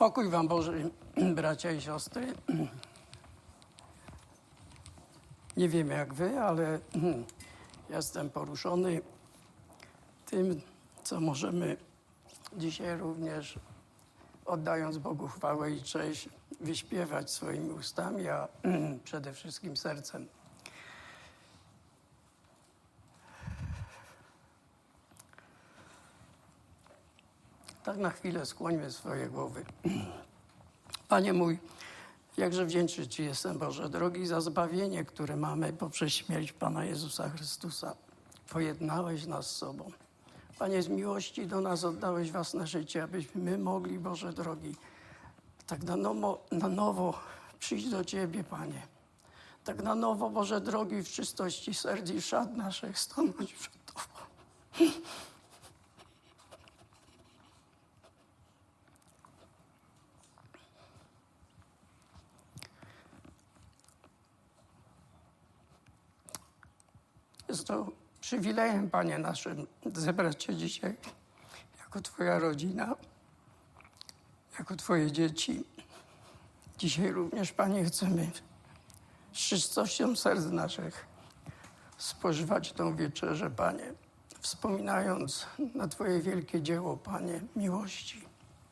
Pokój wam Boży, bracia i siostry. Nie wiem jak wy, ale jestem poruszony tym, co możemy dzisiaj również, oddając Bogu chwałę i cześć, wyśpiewać swoimi ustami, a przede wszystkim sercem. Tak na chwilę skłońmy swoje głowy. Panie mój, jakże wdzięczny Ci jestem, Boże drogi, za zbawienie, które mamy poprzez śmierć Pana Jezusa Chrystusa. Pojednałeś nas z sobą. Panie, z miłości do nas oddałeś własne życie, abyśmy my mogli, Boże drogi, tak na nowo przyjść do Ciebie, Panie. Tak na nowo, Boże drogi, w czystości serc i szat naszych stanąć przed Tobą. Jest to przywilejem, Panie, naszym zebrać się dzisiaj jako Twoja rodzina, jako Twoje dzieci. Dzisiaj również, Panie, chcemy z czystością serc naszych spożywać tą wieczerzę, Panie, wspominając na Twoje wielkie dzieło, Panie, miłości.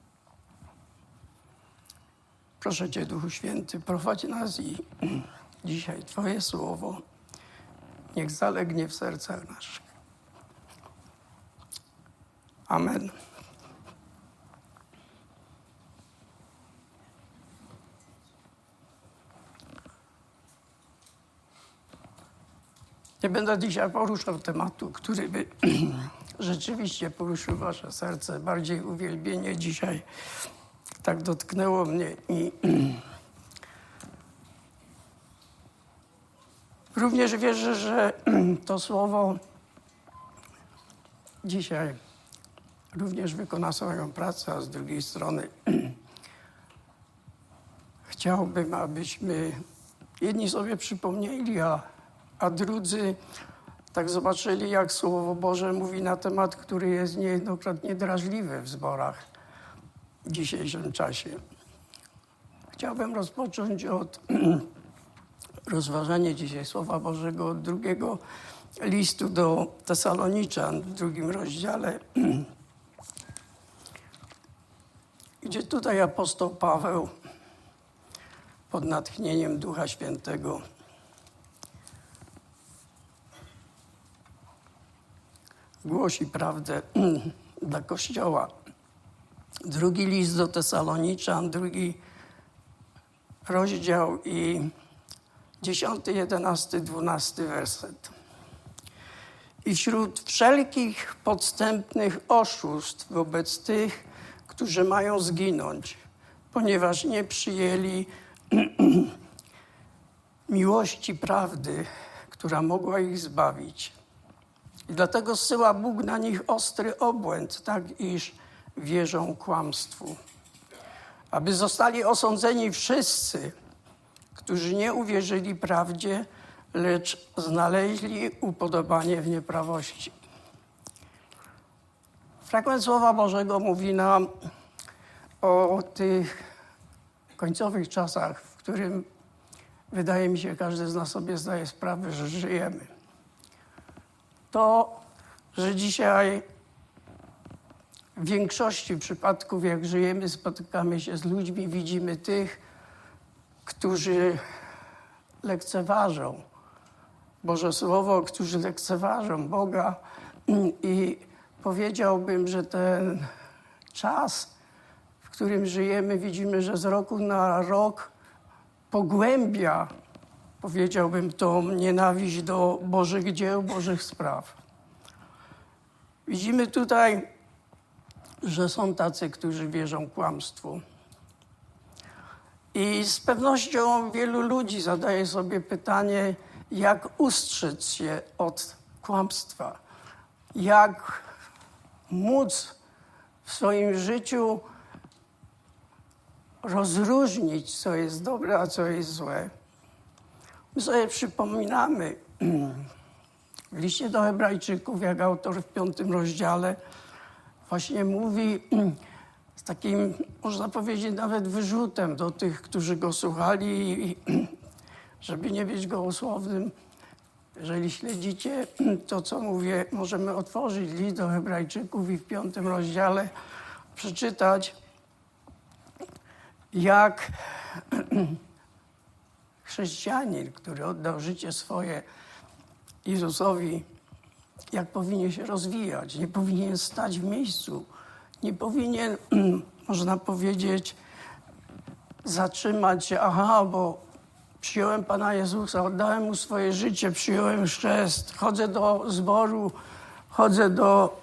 Proszę Cię, Duchu Święty, prowadź nas i dzisiaj Twoje słowo niech zalegnie w sercach naszych. Amen. Nie będę dzisiaj poruszał tematu, który by rzeczywiście poruszył wasze serce. Bardziej uwielbienie dzisiaj tak dotknęło mnie i również wierzę, że to słowo dzisiaj również wykona swoją pracę, a z drugiej strony chciałbym, abyśmy jedni sobie przypomnieli, a drudzy tak zobaczyli, jak Słowo Boże mówi na temat, który jest niejednokrotnie drażliwy w zborach w dzisiejszym czasie. Chciałbym rozpocząć od rozważania dzisiaj Słowa Bożego od drugiego listu do Tesaloniczan w 2 rozdziale, gdzie tutaj apostoł Paweł pod natchnieniem Ducha Świętego głosi prawdę dla Kościoła. 2 list do Tesaloniczan, 2 rozdział i 10, 11, 12 werset. I wśród wszelkich podstępnych oszustw wobec tych, którzy mają zginąć, ponieważ nie przyjęli miłości prawdy, która mogła ich zbawić. I dlatego zsyła Bóg na nich ostry obłęd, tak iż wierzą kłamstwu. Aby zostali osądzeni wszyscy, którzy nie uwierzyli prawdzie, lecz znaleźli upodobanie w nieprawości. Fragment Słowa Bożego mówi nam o tych końcowych czasach, w którym wydaje mi się, każdy z nas sobie zdaje sprawę, że żyjemy. To, że dzisiaj w większości przypadków, jak żyjemy, spotykamy się z ludźmi, widzimy tych, którzy lekceważą Boże Słowo, którzy lekceważą Boga i powiedziałbym, że ten czas, w którym żyjemy, widzimy, że z roku na rok pogłębia, powiedziałbym, tą nienawiść do Bożych dzieł, Bożych spraw. Widzimy tutaj, że są tacy, którzy wierzą kłamstwu. I z pewnością wielu ludzi zadaje sobie pytanie, jak ustrzec się od kłamstwa. Jak móc w swoim życiu rozróżnić, co jest dobre, a co jest złe. My sobie przypominamy w liście do Hebrajczyków, jak autor w 5 rozdziale właśnie mówi, z takim, można powiedzieć, nawet wyrzutem do tych, którzy go słuchali, i żeby nie być gołosłownym. Jeżeli śledzicie to, co mówię, możemy otworzyć list do Hebrajczyków i w 5 rozdziale przeczytać, jak chrześcijanin, który oddał życie swoje Jezusowi, jak powinien się rozwijać. Nie powinien stać w miejscu. Nie powinien, można powiedzieć, zatrzymać się. Bo przyjąłem Pana Jezusa, oddałem Mu swoje życie, przyjąłem chrzest, chodzę do zboru, chodzę do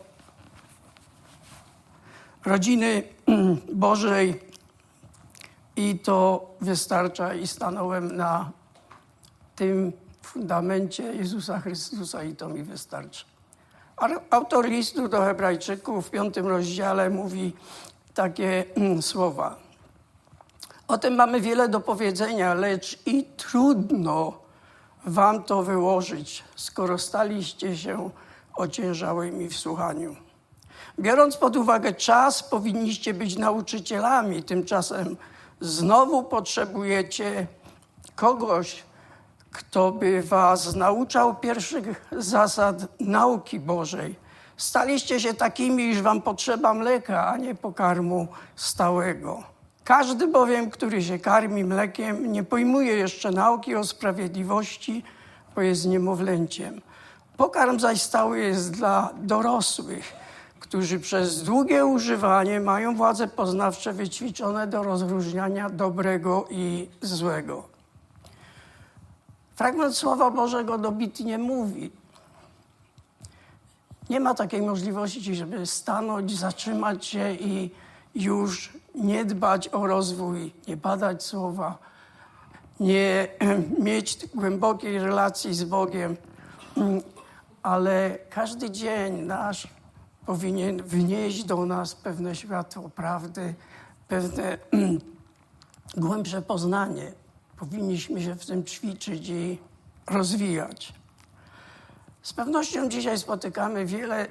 rodziny Bożej i to wystarcza i stanąłem na tym fundamencie Jezusa Chrystusa i to mi wystarczy. Autor listu do Hebrajczyków w 5 rozdziale mówi takie słowa. O tym mamy wiele do powiedzenia, lecz i trudno wam to wyłożyć, skoro staliście się ociężałymi w słuchaniu. Biorąc pod uwagę czas, powinniście być nauczycielami, tymczasem znowu potrzebujecie kogoś, kto by was nauczał pierwszych zasad nauki Bożej. Staliście się takimi, iż wam potrzeba mleka, a nie pokarmu stałego. Każdy bowiem, który się karmi mlekiem, nie pojmuje jeszcze nauki o sprawiedliwości, bo jest niemowlęciem. Pokarm zaś stały jest dla dorosłych, którzy przez długie używanie mają władze poznawcze wyćwiczone do rozróżniania dobrego i złego. Fragment Słowa Bożego dobitnie mówi. Nie ma takiej możliwości, żeby stanąć, zatrzymać się i już nie dbać o rozwój, nie badać Słowa, nie mieć głębokiej relacji z Bogiem, ale każdy dzień nasz powinien wnieść do nas pewne światło prawdy, pewne głębsze poznanie. Powinniśmy się w tym ćwiczyć i rozwijać. Z pewnością dzisiaj spotykamy wiele,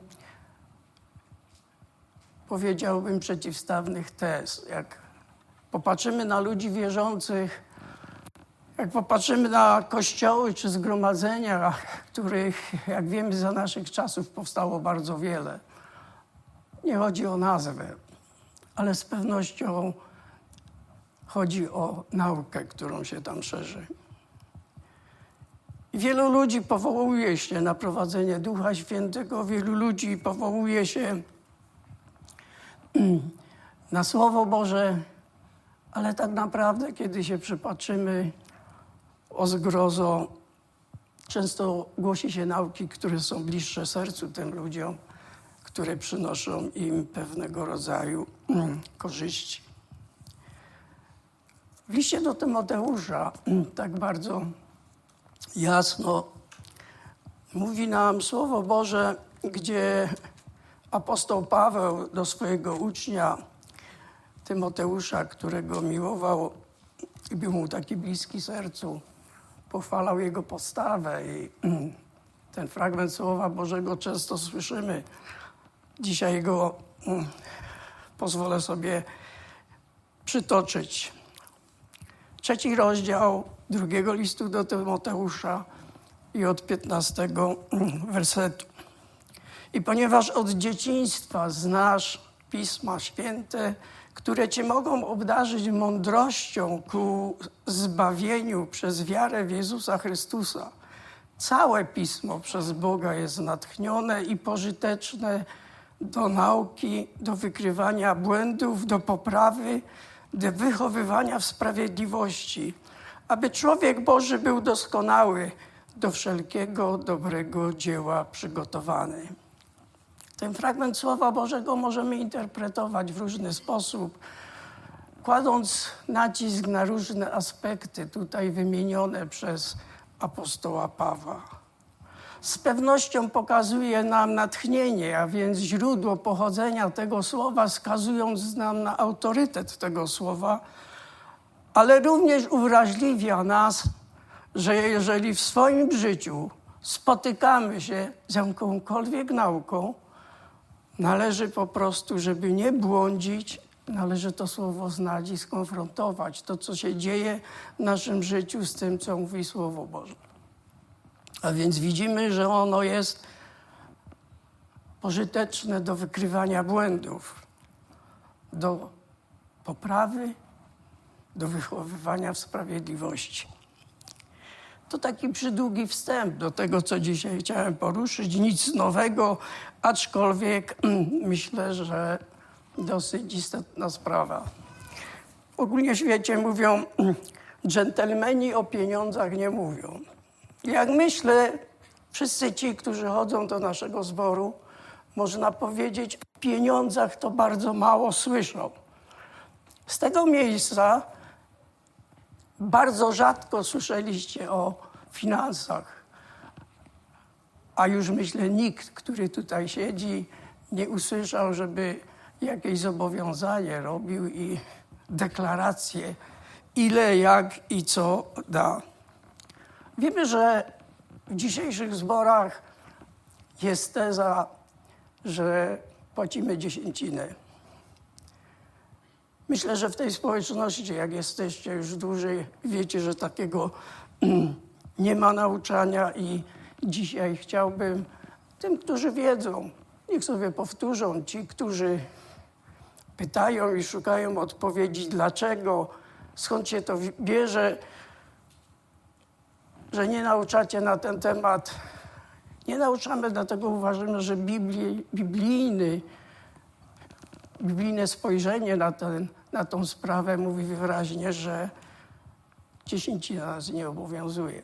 powiedziałbym, przeciwstawnych tez. Jak popatrzymy na ludzi wierzących, jak popatrzymy na kościoły czy zgromadzenia, których, jak wiemy, za naszych czasów powstało bardzo wiele. Nie chodzi o nazwę, ale z pewnością chodzi o naukę, którą się tam szerzy. Wielu ludzi powołuje się na prowadzenie Ducha Świętego, wielu ludzi powołuje się na Słowo Boże, ale tak naprawdę, kiedy się przypatrzymy, o zgrozo, często głosi się nauki, które są bliższe sercu tym ludziom, które przynoszą im pewnego rodzaju korzyści. W liście do Tymoteusza tak bardzo jasno mówi nam Słowo Boże, gdzie apostoł Paweł do swojego ucznia Tymoteusza, którego miłował i był mu taki bliski sercu, pochwalał jego postawę i ten fragment Słowa Bożego często słyszymy. Dzisiaj go pozwolę sobie przytoczyć. 3 rozdział 2 listu do Tymoteusza i od 15 wersetu. I ponieważ od dzieciństwa znasz Pisma Święte, które cię mogą obdarzyć mądrością ku zbawieniu przez wiarę w Jezusa Chrystusa. Całe Pismo przez Boga jest natchnione i pożyteczne do nauki, do wykrywania błędów, do poprawy, do wychowywania w sprawiedliwości, aby człowiek Boży był doskonały, do wszelkiego dobrego dzieła przygotowany. Ten fragment Słowa Bożego możemy interpretować w różny sposób, kładąc nacisk na różne aspekty tutaj wymienione przez apostoła Pawła. Z pewnością pokazuje nam natchnienie, a więc źródło pochodzenia tego słowa, wskazując nam na autorytet tego słowa, ale również uwrażliwia nas, że jeżeli w swoim życiu spotykamy się z jakąkolwiek nauką, należy po prostu, żeby nie błądzić, należy to słowo znać i skonfrontować to, co się dzieje w naszym życiu z tym, co mówi Słowo Boże. A więc widzimy, że ono jest pożyteczne do wykrywania błędów, do poprawy, do wychowywania w sprawiedliwości. To taki przydługi wstęp do tego, co dzisiaj chciałem poruszyć. Nic nowego, aczkolwiek myślę, że dosyć istotna sprawa. Ogólnie w świecie mówią, dżentelmeni o pieniądzach nie mówią. Jak myślę, wszyscy ci, którzy chodzą do naszego zboru, można powiedzieć, o pieniądzach to bardzo mało słyszą. Z tego miejsca bardzo rzadko słyszeliście o finansach, a już myślę nikt, który tutaj siedzi, nie usłyszał, żeby jakieś zobowiązanie robił i deklarację, ile, jak i co da. Wiemy, że w dzisiejszych zborach jest teza, że płacimy dziesięcinę. Myślę, że w tej społeczności, jak jesteście już dłużej, wiecie, że takiego nie ma nauczania i dzisiaj chciałbym tym, którzy wiedzą, niech sobie powtórzą, ci, którzy pytają i szukają odpowiedzi, dlaczego, skąd się to bierze, że nie nauczacie na ten temat. Nie nauczamy, dlatego uważamy, że biblijne spojrzenie na tą sprawę mówi wyraźnie, że dziesięcina nas nie obowiązuje.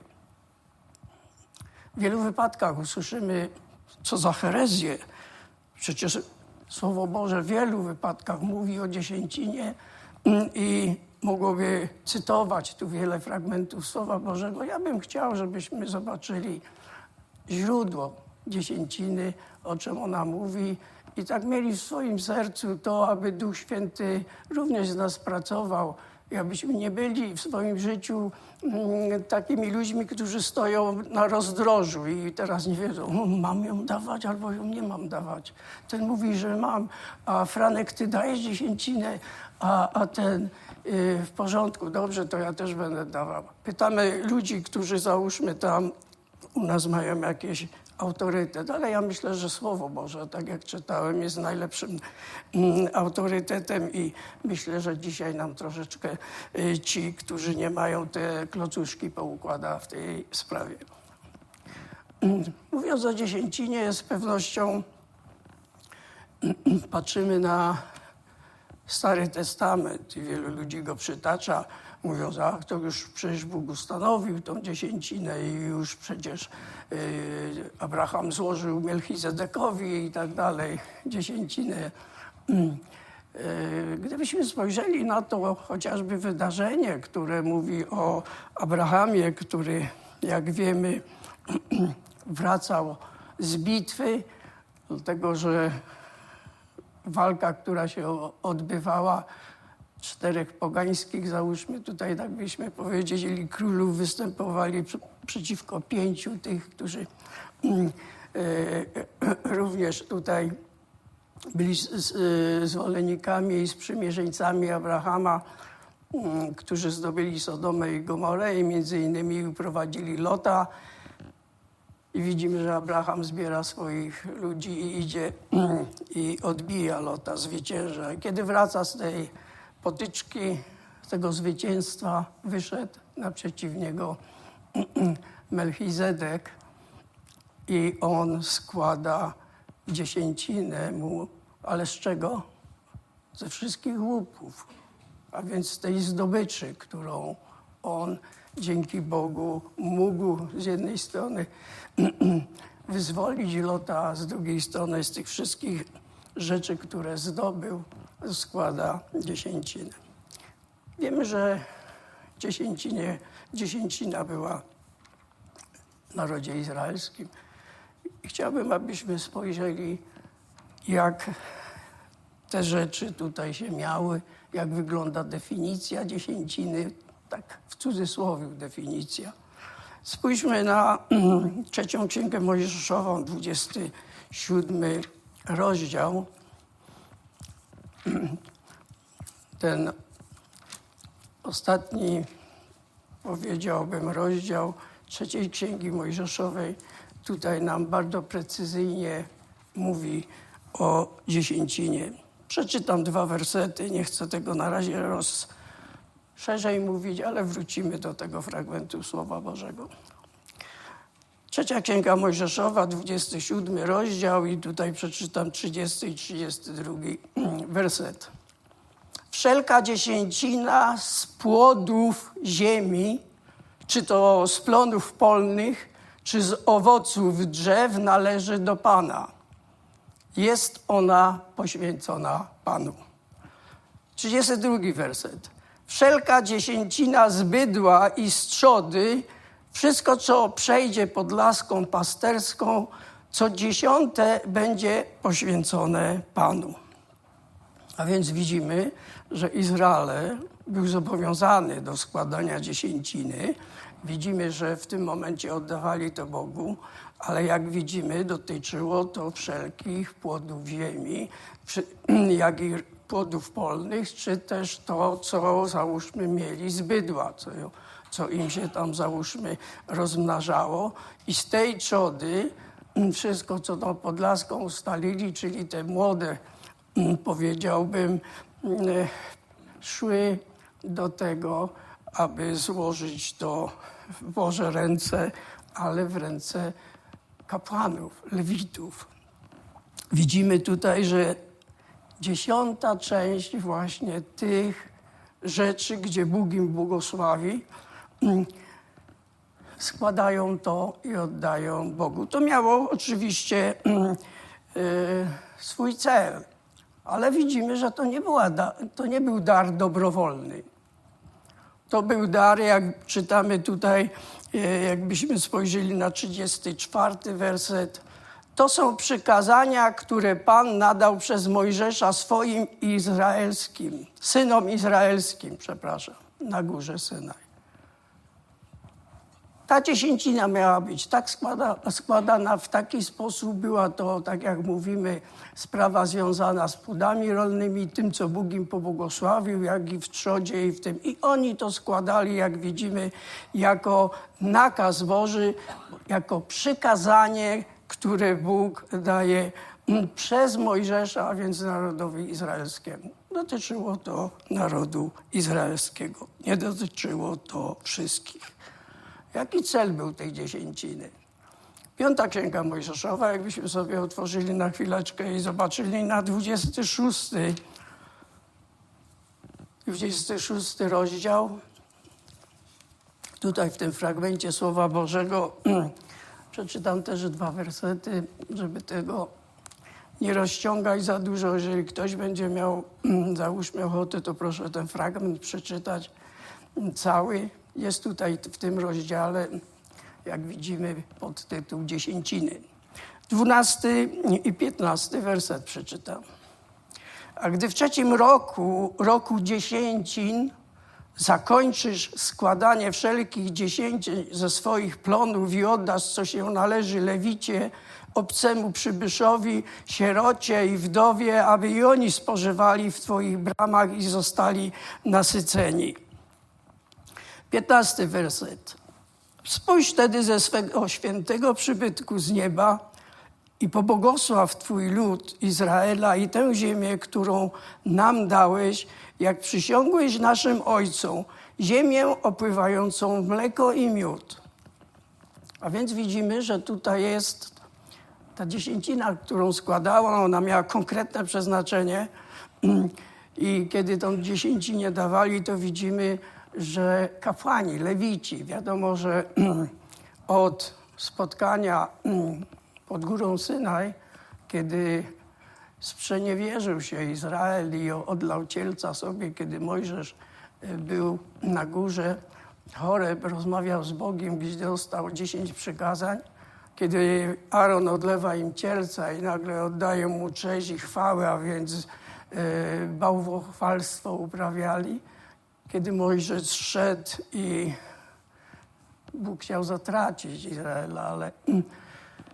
W wielu wypadkach usłyszymy, co za herezję. Przecież Słowo Boże w wielu wypadkach mówi o dziesięcinie i mogłoby cytować tu wiele fragmentów Słowa Bożego. Ja bym chciał, żebyśmy zobaczyli źródło dziesięciny, o czym ona mówi i tak mieli w swoim sercu to, aby Duch Święty również z nas pracował i abyśmy nie byli w swoim życiu takimi ludźmi, którzy stoją na rozdrożu i teraz nie wiedzą, mam ją dawać albo ją nie mam dawać. Ten mówi, że mam, a Franek, ty dajesz dziesięcinę, a ten w porządku, dobrze, to ja też będę dawał. Pytamy ludzi, którzy załóżmy tam u nas mają jakieś autorytet, ale ja myślę, że Słowo Boże, tak jak czytałem, jest najlepszym autorytetem i myślę, że dzisiaj nam troszeczkę ci, którzy nie mają te klocuszki, poukłada w tej sprawie. Mówiąc o dziesięcinie, z pewnością patrzymy na Stary Testament i wielu ludzi go przytacza, mówiąc, ach, to już przecież Bóg ustanowił tą dziesięcinę i już przecież Abraham złożył Melchizedekowi i tak dalej dziesięcinę. Gdybyśmy spojrzeli na to chociażby wydarzenie, które mówi o Abrahamie, który, jak wiemy, wracał z bitwy, dlatego że walka, która się odbywała, 4 pogańskich, załóżmy tutaj, tak byśmy powiedzieli, królów występowali przeciwko 5 tych, którzy również tutaj byli zwolennikami i sprzymierzeńcami Abrahama, którzy zdobyli Sodomę i Gomorę i między innymi uprowadzili Lota. I widzimy, że Abraham zbiera swoich ludzi i idzie i odbija Lota, zwycięża. Kiedy wraca z tej potyczki, z tego zwycięstwa, wyszedł naprzeciw niego Melchizedek i on składa dziesięcinę mu, ale z czego? Ze wszystkich łupów, a więc z tej zdobyczy, którą on dzięki Bogu mógł z jednej strony wyzwolić Lota, a z drugiej strony z tych wszystkich rzeczy, które zdobył, składa dziesięcinę. Wiemy, że dziesięcina była w narodzie izraelskim. I chciałbym, abyśmy spojrzeli, jak te rzeczy tutaj się miały, jak wygląda definicja dziesięciny, tak w cudzysłowie definicja. Spójrzmy na 3 Księgę Mojżeszową, 27 rozdział, ten ostatni, powiedziałbym, rozdział trzeciej Księgi Mojżeszowej tutaj nam bardzo precyzyjnie mówi o dziesięcinie. Przeczytam 2 wersety, nie chcę tego na razie szerzej mówić, ale wrócimy do tego fragmentu Słowa Bożego. Trzecia Księga Mojżeszowa, 27 rozdział i tutaj przeczytam 30 i 32 werset. Wszelka dziesięcina z płodów ziemi, czy to z plonów polnych, czy z owoców drzew należy do Pana. Jest ona poświęcona Panu. 32 werset. Wszelka dziesięcina z bydła i z trzody, wszystko, co przejdzie pod laską pasterską, co 10 będzie poświęcone Panu. A więc widzimy, że Izrael był zobowiązany do składania dziesięciny. Widzimy, że w tym momencie oddawali to Bogu, ale jak widzimy, dotyczyło to wszelkich płodów ziemi, jak i płodów polnych, czy też to, co załóżmy mieli z bydła, co im się tam załóżmy rozmnażało. I z tej trzody wszystko, co tam pod laską ustalili, czyli te młode, powiedziałbym, szły do tego, aby złożyć to w Boże ręce, ale w ręce kapłanów, lewitów. Widzimy tutaj, że 10. część właśnie tych rzeczy, gdzie Bóg im błogosławi, składają to i oddają Bogu. To miało oczywiście swój cel, ale widzimy, że to nie był dar dobrowolny. To był dar, jak czytamy tutaj, jakbyśmy spojrzeli na 34 werset. To są przykazania, które Pan nadał przez Mojżesza swoim synom izraelskim, na górze Synaj. Ta dziesięcina miała być tak składana w taki sposób. Była to, tak jak mówimy, sprawa związana z płodami rolnymi, tym, co Bóg im pobłogosławił, jak i w trzodzie i w tym. I oni to składali, jak widzimy, jako nakaz Boży, jako przykazanie, które Bóg daje przez Mojżesza, a więc narodowi izraelskiemu. Dotyczyło to narodu izraelskiego. Nie dotyczyło to wszystkich. Jaki cel był tej dziesięciny? 5. Księga Mojżeszowa, jakbyśmy sobie otworzyli na chwileczkę i zobaczyli na 26 rozdział. Tutaj w tym fragmencie Słowa Bożego przeczytam też 2 wersety, żeby tego nie rozciągać za dużo. Jeżeli ktoś będzie miał, załóżmy, ochotę, to proszę ten fragment przeczytać cały. Jest tutaj w tym rozdziale, jak widzimy, podtytuł Dziesięciny. 12 i 15 werset przeczytam. A gdy w 3. roku dziesięcin, zakończysz składanie wszelkich dziesięcin ze swoich plonów i oddasz, co się należy lewicie, obcemu przybyszowi, sierocie i wdowie, aby i oni spożywali w Twoich bramach i zostali nasyceni. 15 werset. Spójrz wtedy ze swego świętego przybytku z nieba i pobłogosław Twój lud Izraela i tę ziemię, którą nam dałeś, jak przysiągłeś naszym ojcom, ziemię opływającą w mleko i miód. A więc widzimy, że tutaj jest ta dziesięcina, którą składała, ona miała konkretne przeznaczenie i kiedy tą dziesięcinę dawali, to widzimy, że kapłani, lewici, wiadomo, że od spotkania pod górą Synaj, kiedy sprzeniewierzył się Izrael i odlał cielca sobie, kiedy Mojżesz był na górze Choreb, rozmawiał z Bogiem, gdzie dostał 10 przykazań, kiedy Aaron odlewa im cielca i nagle oddaje mu cześć i chwałę, a więc bałwochwalstwo uprawiali. Kiedy Mojżesz szedł i Bóg chciał zatracić Izraela, ale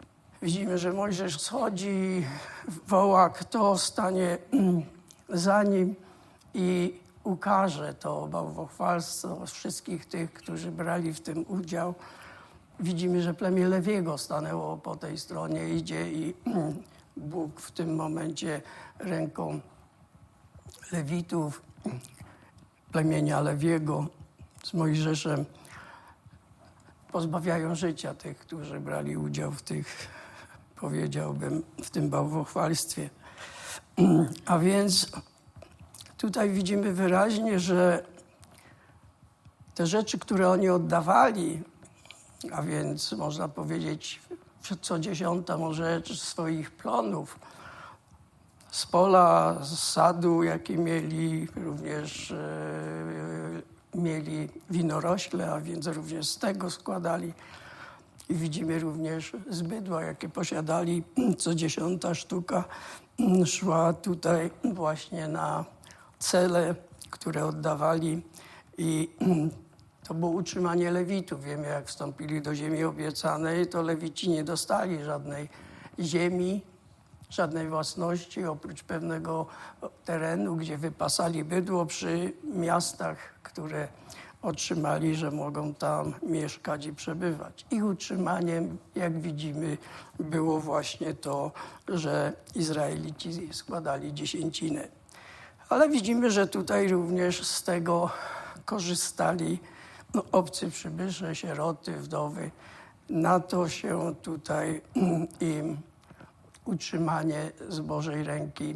widzimy, że Mojżesz schodzi, woła, kto stanie za nim i ukaże to bałwochwalstwo wszystkich tych, którzy brali w tym udział. Widzimy, że plemię Lewiego stanęło po tej stronie, idzie i Bóg w tym momencie ręką Lewitów, plemienia Lewiego z Mojżeszem pozbawiają życia tych, którzy brali udział w tych, powiedziałbym, w tym bałwochwalstwie. A więc tutaj widzimy wyraźnie, że te rzeczy, które oni oddawali, a więc można powiedzieć co 10. rzecz swoich plonów, z pola, z sadu, jaki mieli, również mieli winorośle, a więc również z tego składali. I widzimy również z bydła, jakie posiadali, co 10. sztuka szła tutaj właśnie na cele, które oddawali i to było utrzymanie Lewitów. Wiemy, jak wstąpili do ziemi obiecanej, to Lewici nie dostali żadnej ziemi, żadnej własności, oprócz pewnego terenu, gdzie wypasali bydło przy miastach, które otrzymali, że mogą tam mieszkać i przebywać. Ich utrzymaniem, jak widzimy, było właśnie to, że Izraelici składali dziesięcinę. Ale widzimy, że tutaj również z tego korzystali obcy przybysze, sieroty, wdowy. Na to się tutaj im utrzymanie z Bożej ręki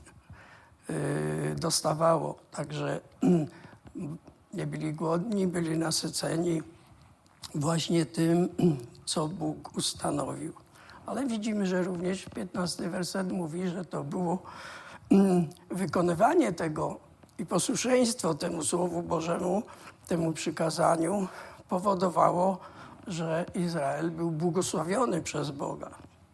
dostawało. Także nie byli głodni, byli nasyceni właśnie tym, co Bóg ustanowił. Ale widzimy, że również 15 werset mówi, że to było wykonywanie tego i posłuszeństwo temu Słowu Bożemu, temu przykazaniu powodowało, że Izrael był błogosławiony przez Boga.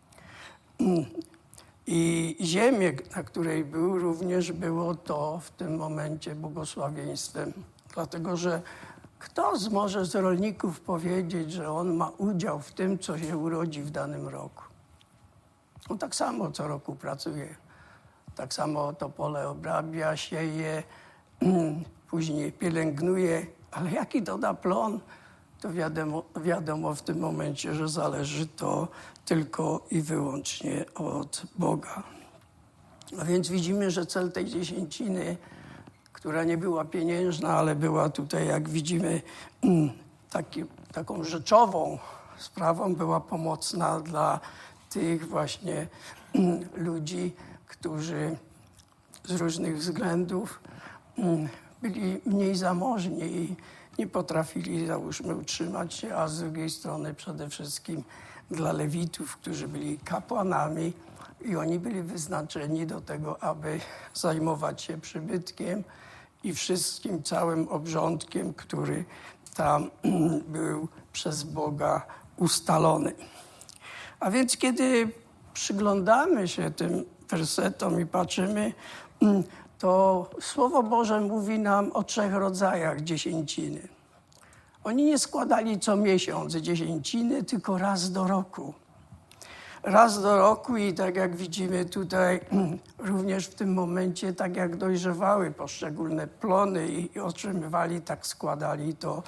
I ziemię, na której był, również było to w tym momencie błogosławieństwem. Dlatego, że kto może z rolników powiedzieć, że on ma udział w tym, co się urodzi w danym roku? On tak samo co roku pracuje. Tak samo to pole obrabia, sieje, później pielęgnuje. Ale jaki to da plon, to wiadomo w tym momencie, że zależy to tylko i wyłącznie od Boga. A więc widzimy, że cel tej dziesięciny, która nie była pieniężna, ale była tutaj, jak widzimy, taką rzeczową sprawą, była pomocna dla tych właśnie ludzi, którzy z różnych względów byli mniej zamożni i nie potrafili, załóżmy, utrzymać się, a z drugiej strony przede wszystkim dla Lewitów, którzy byli kapłanami i oni byli wyznaczeni do tego, aby zajmować się przybytkiem i wszystkim całym obrządkiem, który tam był przez Boga ustalony. A więc kiedy przyglądamy się tym wersetom i patrzymy, to Słowo Boże mówi nam o 3 rodzajach dziesięciny. Oni nie składali co miesiąc dziesięciny, tylko raz do roku. Raz do roku i tak jak widzimy tutaj, również w tym momencie, tak jak dojrzewały poszczególne plony i otrzymywali, tak składali to.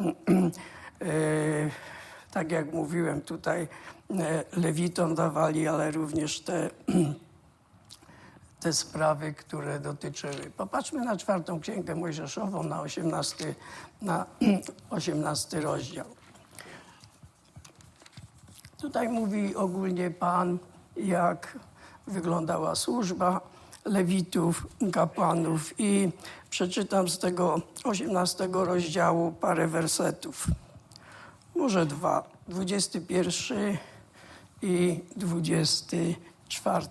Tak jak mówiłem tutaj, Lewitom dawali, ale również te sprawy, które dotyczyły. Popatrzmy na 4. Księgę Mojżeszową, na 18 rozdział. Tutaj mówi ogólnie Pan, jak wyglądała służba Lewitów, kapłanów i przeczytam z tego 18 rozdziału parę wersetów. Może 2, 21 i 24.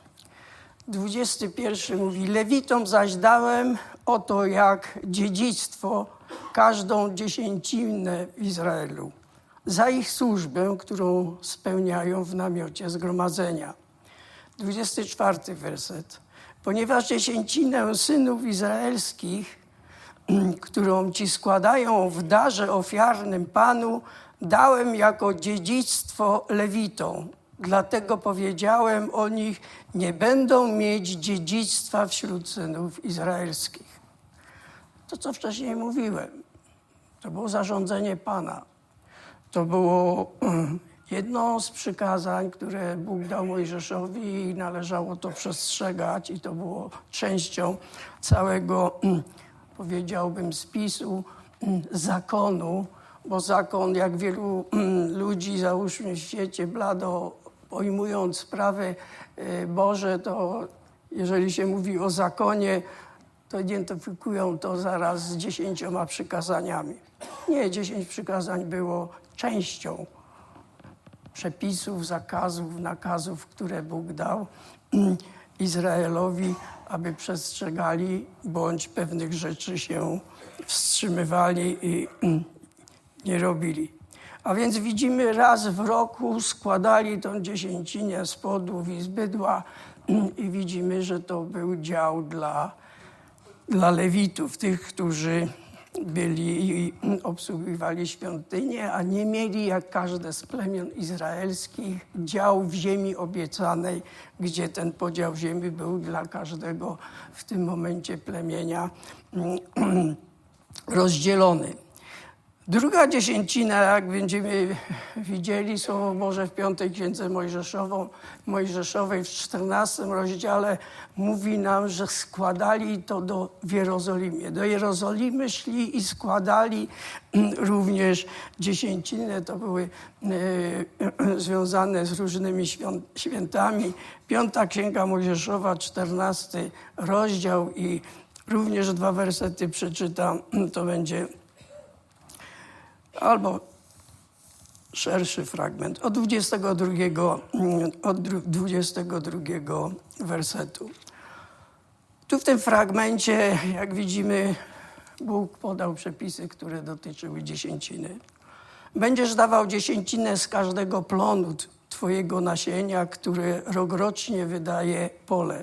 21 mówi: Lewitom zaś dałem oto jak dziedzictwo każdą dziesięcinę w Izraelu za ich służbę, którą spełniają w namiocie zgromadzenia. 24 werset. Ponieważ dziesięcinę synów izraelskich, którą ci składają w darze ofiarnym Panu, dałem jako dziedzictwo Lewitom Dlatego powiedziałem o nich, nie będą mieć dziedzictwa wśród synów izraelskich. To, co wcześniej mówiłem, to było zarządzenie Pana. To było jedno z przykazań, które Bóg dał Mojżeszowi i należało to przestrzegać i to było częścią całego, powiedziałbym, spisu zakonu, bo zakon, jak wielu ludzi, załóżmy w świecie blado, pojmując sprawy Boże, to jeżeli się mówi o zakonie, to identyfikują to zaraz z 10 przykazaniami. Nie, 10 przykazań było częścią przepisów, zakazów, nakazów, które Bóg dał Izraelowi, aby przestrzegali, bądź pewnych rzeczy się wstrzymywali i nie robili. A więc widzimy, raz w roku składali tą dziesięcinę z płodów i z bydła i widzimy, że to był dział dla Lewitów, tych, którzy byli i obsługiwali świątynię, a nie mieli, jak każde z plemion izraelskich, dział w ziemi obiecanej, gdzie ten podział ziemi był dla każdego w tym momencie plemienia rozdzielony. Druga dziesięcina, jak będziemy widzieli, Słowo Boże w 5 Księdze Mojżeszowej w 14 rozdziale mówi nam, że składali to w Jerozolimie. Do Jerozolimy szli i składali również dziesięciny. To były związane z różnymi świętami. 5 Księga Mojżeszowa, 14 rozdział i również 2 wersety przeczytam. To będzie albo szerszy fragment, od 22 wersetu. Tu w tym fragmencie, jak widzimy, Bóg podał przepisy, które dotyczyły dziesięciny. Będziesz dawał dziesięcinę z każdego plonu twojego nasienia, które rokrocznie wydaje pole.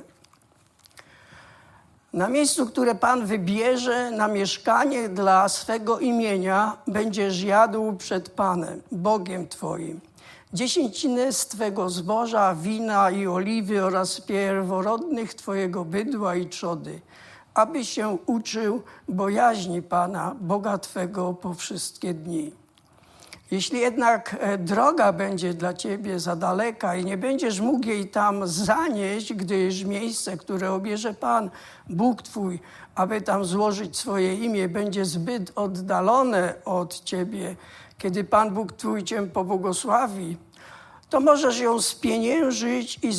Na miejscu, które Pan wybierze na mieszkanie dla swego imienia, będziesz jadł przed Panem, Bogiem Twoim. Dziesięciny z Twego zboża, wina i oliwy oraz pierworodnych Twojego bydła i trzody, abyś się uczył bojaźni Pana, Boga Twego po wszystkie dni. Jeśli jednak droga będzie dla ciebie za daleka i nie będziesz mógł jej tam zanieść, gdyż miejsce, które obierze Pan, Bóg twój, aby tam złożyć swoje imię, będzie zbyt oddalone od ciebie, kiedy Pan Bóg twój cię pobłogosławi, to możesz ją spieniężyć i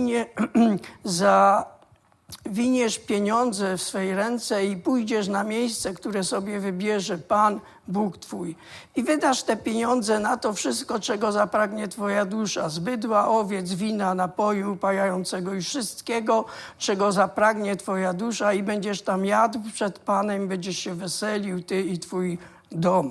zawiniesz pieniądze w swej ręce i pójdziesz na miejsce, które sobie wybierze Pan, Bóg twój. I wydasz te pieniądze na to wszystko, czego zapragnie twoja dusza. Z bydła, owiec, wina, napoju upajającego i wszystkiego, czego zapragnie twoja dusza i będziesz tam jadł przed Panem, będziesz się weselił, ty i twój dom.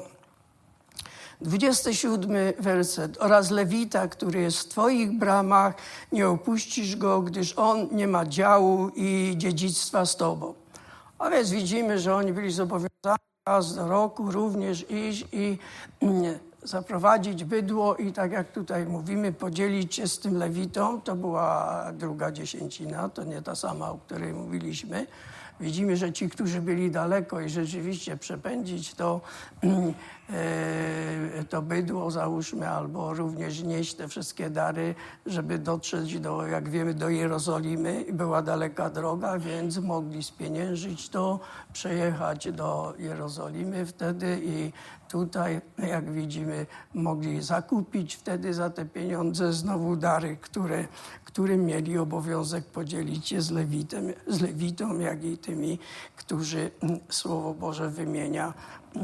27 werset. Oraz Lewita, który jest w twoich bramach, nie opuścisz go, gdyż on nie ma działu i dziedzictwa z tobą. A więc widzimy, że oni byli zobowiązani raz do roku również iść i zaprowadzić bydło i tak jak tutaj mówimy, podzielić się z tym Lewitą. To była druga dziesięcina, to nie ta sama, o której mówiliśmy. Widzimy, że ci, którzy byli daleko i rzeczywiście przepędzić to bydło, załóżmy, albo również nieść te wszystkie dary, żeby dotrzeć jak wiemy, do Jerozolimy. Była daleka droga, więc mogli spieniężyć to, przejechać do Jerozolimy wtedy i tutaj, jak widzimy, mogli zakupić wtedy za te pieniądze znowu dary, którym mieli obowiązek podzielić się z Lewitą, jak i tymi, którzy Słowo Boże wymienia.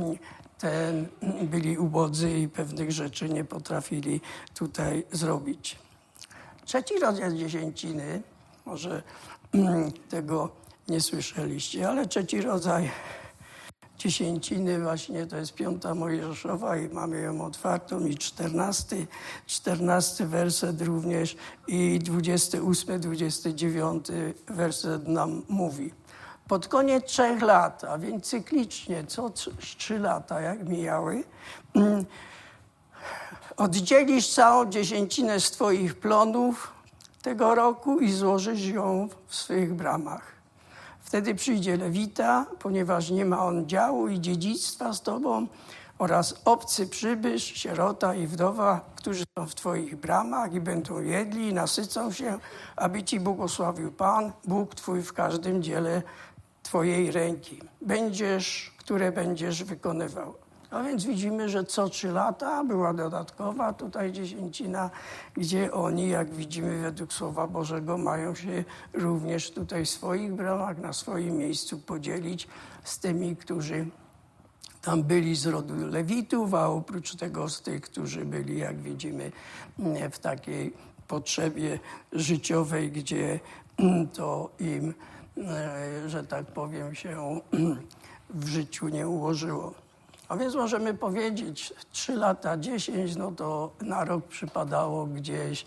Byli ubodzy i pewnych rzeczy nie potrafili tutaj zrobić. 3 rozdział dziesięciny, może tego nie słyszeliście, ale 3 rodzaj dziesięciny właśnie to jest 5 Mojżeszowa i mamy ją otwartą i 14 werset również i 28, 29 werset nam mówi. Pod koniec 3 lat, a więc cyklicznie, co 3 lata jak mijały, oddzielisz całą dziesięcinę z twoich plonów tego roku i złożysz ją w swych bramach. Wtedy przyjdzie Lewita, ponieważ nie ma on działu i dziedzictwa z tobą, oraz obcy przybysz, sierota i wdowa, którzy są w twoich bramach i będą jedli i nasycą się, aby ci błogosławił Pan, Bóg twój w każdym dziele twojej ręki, które będziesz wykonywał. A więc widzimy, że co 3 lata była dodatkowa tutaj dziesięcina, gdzie oni, jak widzimy według Słowa Bożego, mają się również tutaj w swoich bramach, na swoim miejscu podzielić z tymi, którzy tam byli z rodu Lewitów, a oprócz tego z tych, którzy byli, jak widzimy, w takiej potrzebie życiowej, gdzie to im, że tak powiem, się w życiu nie ułożyło. A więc możemy powiedzieć, 3 lata, 10, no to na rok przypadało gdzieś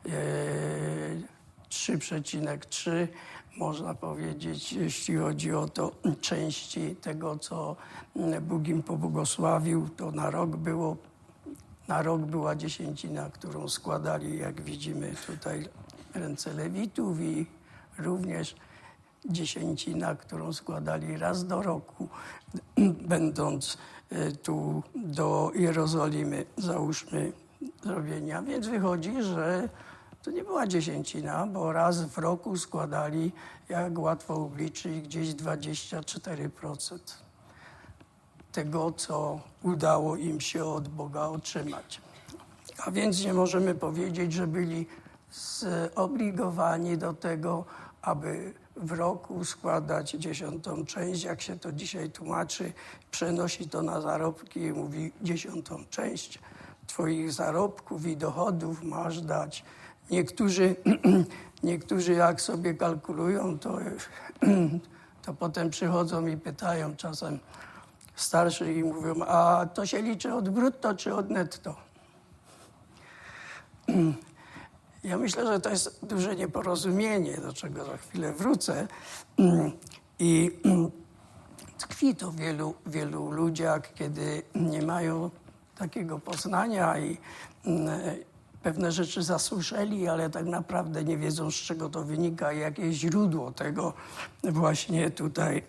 3,3, można powiedzieć, jeśli chodzi o to części tego, co Bóg im pobłogosławił, to na rok była dziesięcina, którą składali, jak widzimy tutaj, ręce Lewitów i również dziesięcina, którą składali raz do roku, będąc tu do Jerozolimy, załóżmy, zrobienia. Więc wychodzi, że to nie była dziesięcina, bo raz w roku składali, jak łatwo obliczyć, gdzieś 24% tego, co udało im się od Boga otrzymać. A więc nie możemy powiedzieć, że byli zobligowani do tego, aby w roku składać 10. część, jak się to dzisiaj tłumaczy, przenosi to na zarobki i mówi 10. część twoich zarobków i dochodów masz dać. Niektórzy jak sobie kalkulują, to potem przychodzą i pytają czasem starszych i mówią, a to się liczy od brutto czy od netto? Ja myślę, że to jest duże nieporozumienie, do czego za chwilę wrócę. I tkwi to w wielu ludziach, kiedy nie mają takiego poznania i pewne rzeczy zasłyszeli, ale tak naprawdę nie wiedzą, z czego to wynika i jakie jest źródło tego właśnie tutaj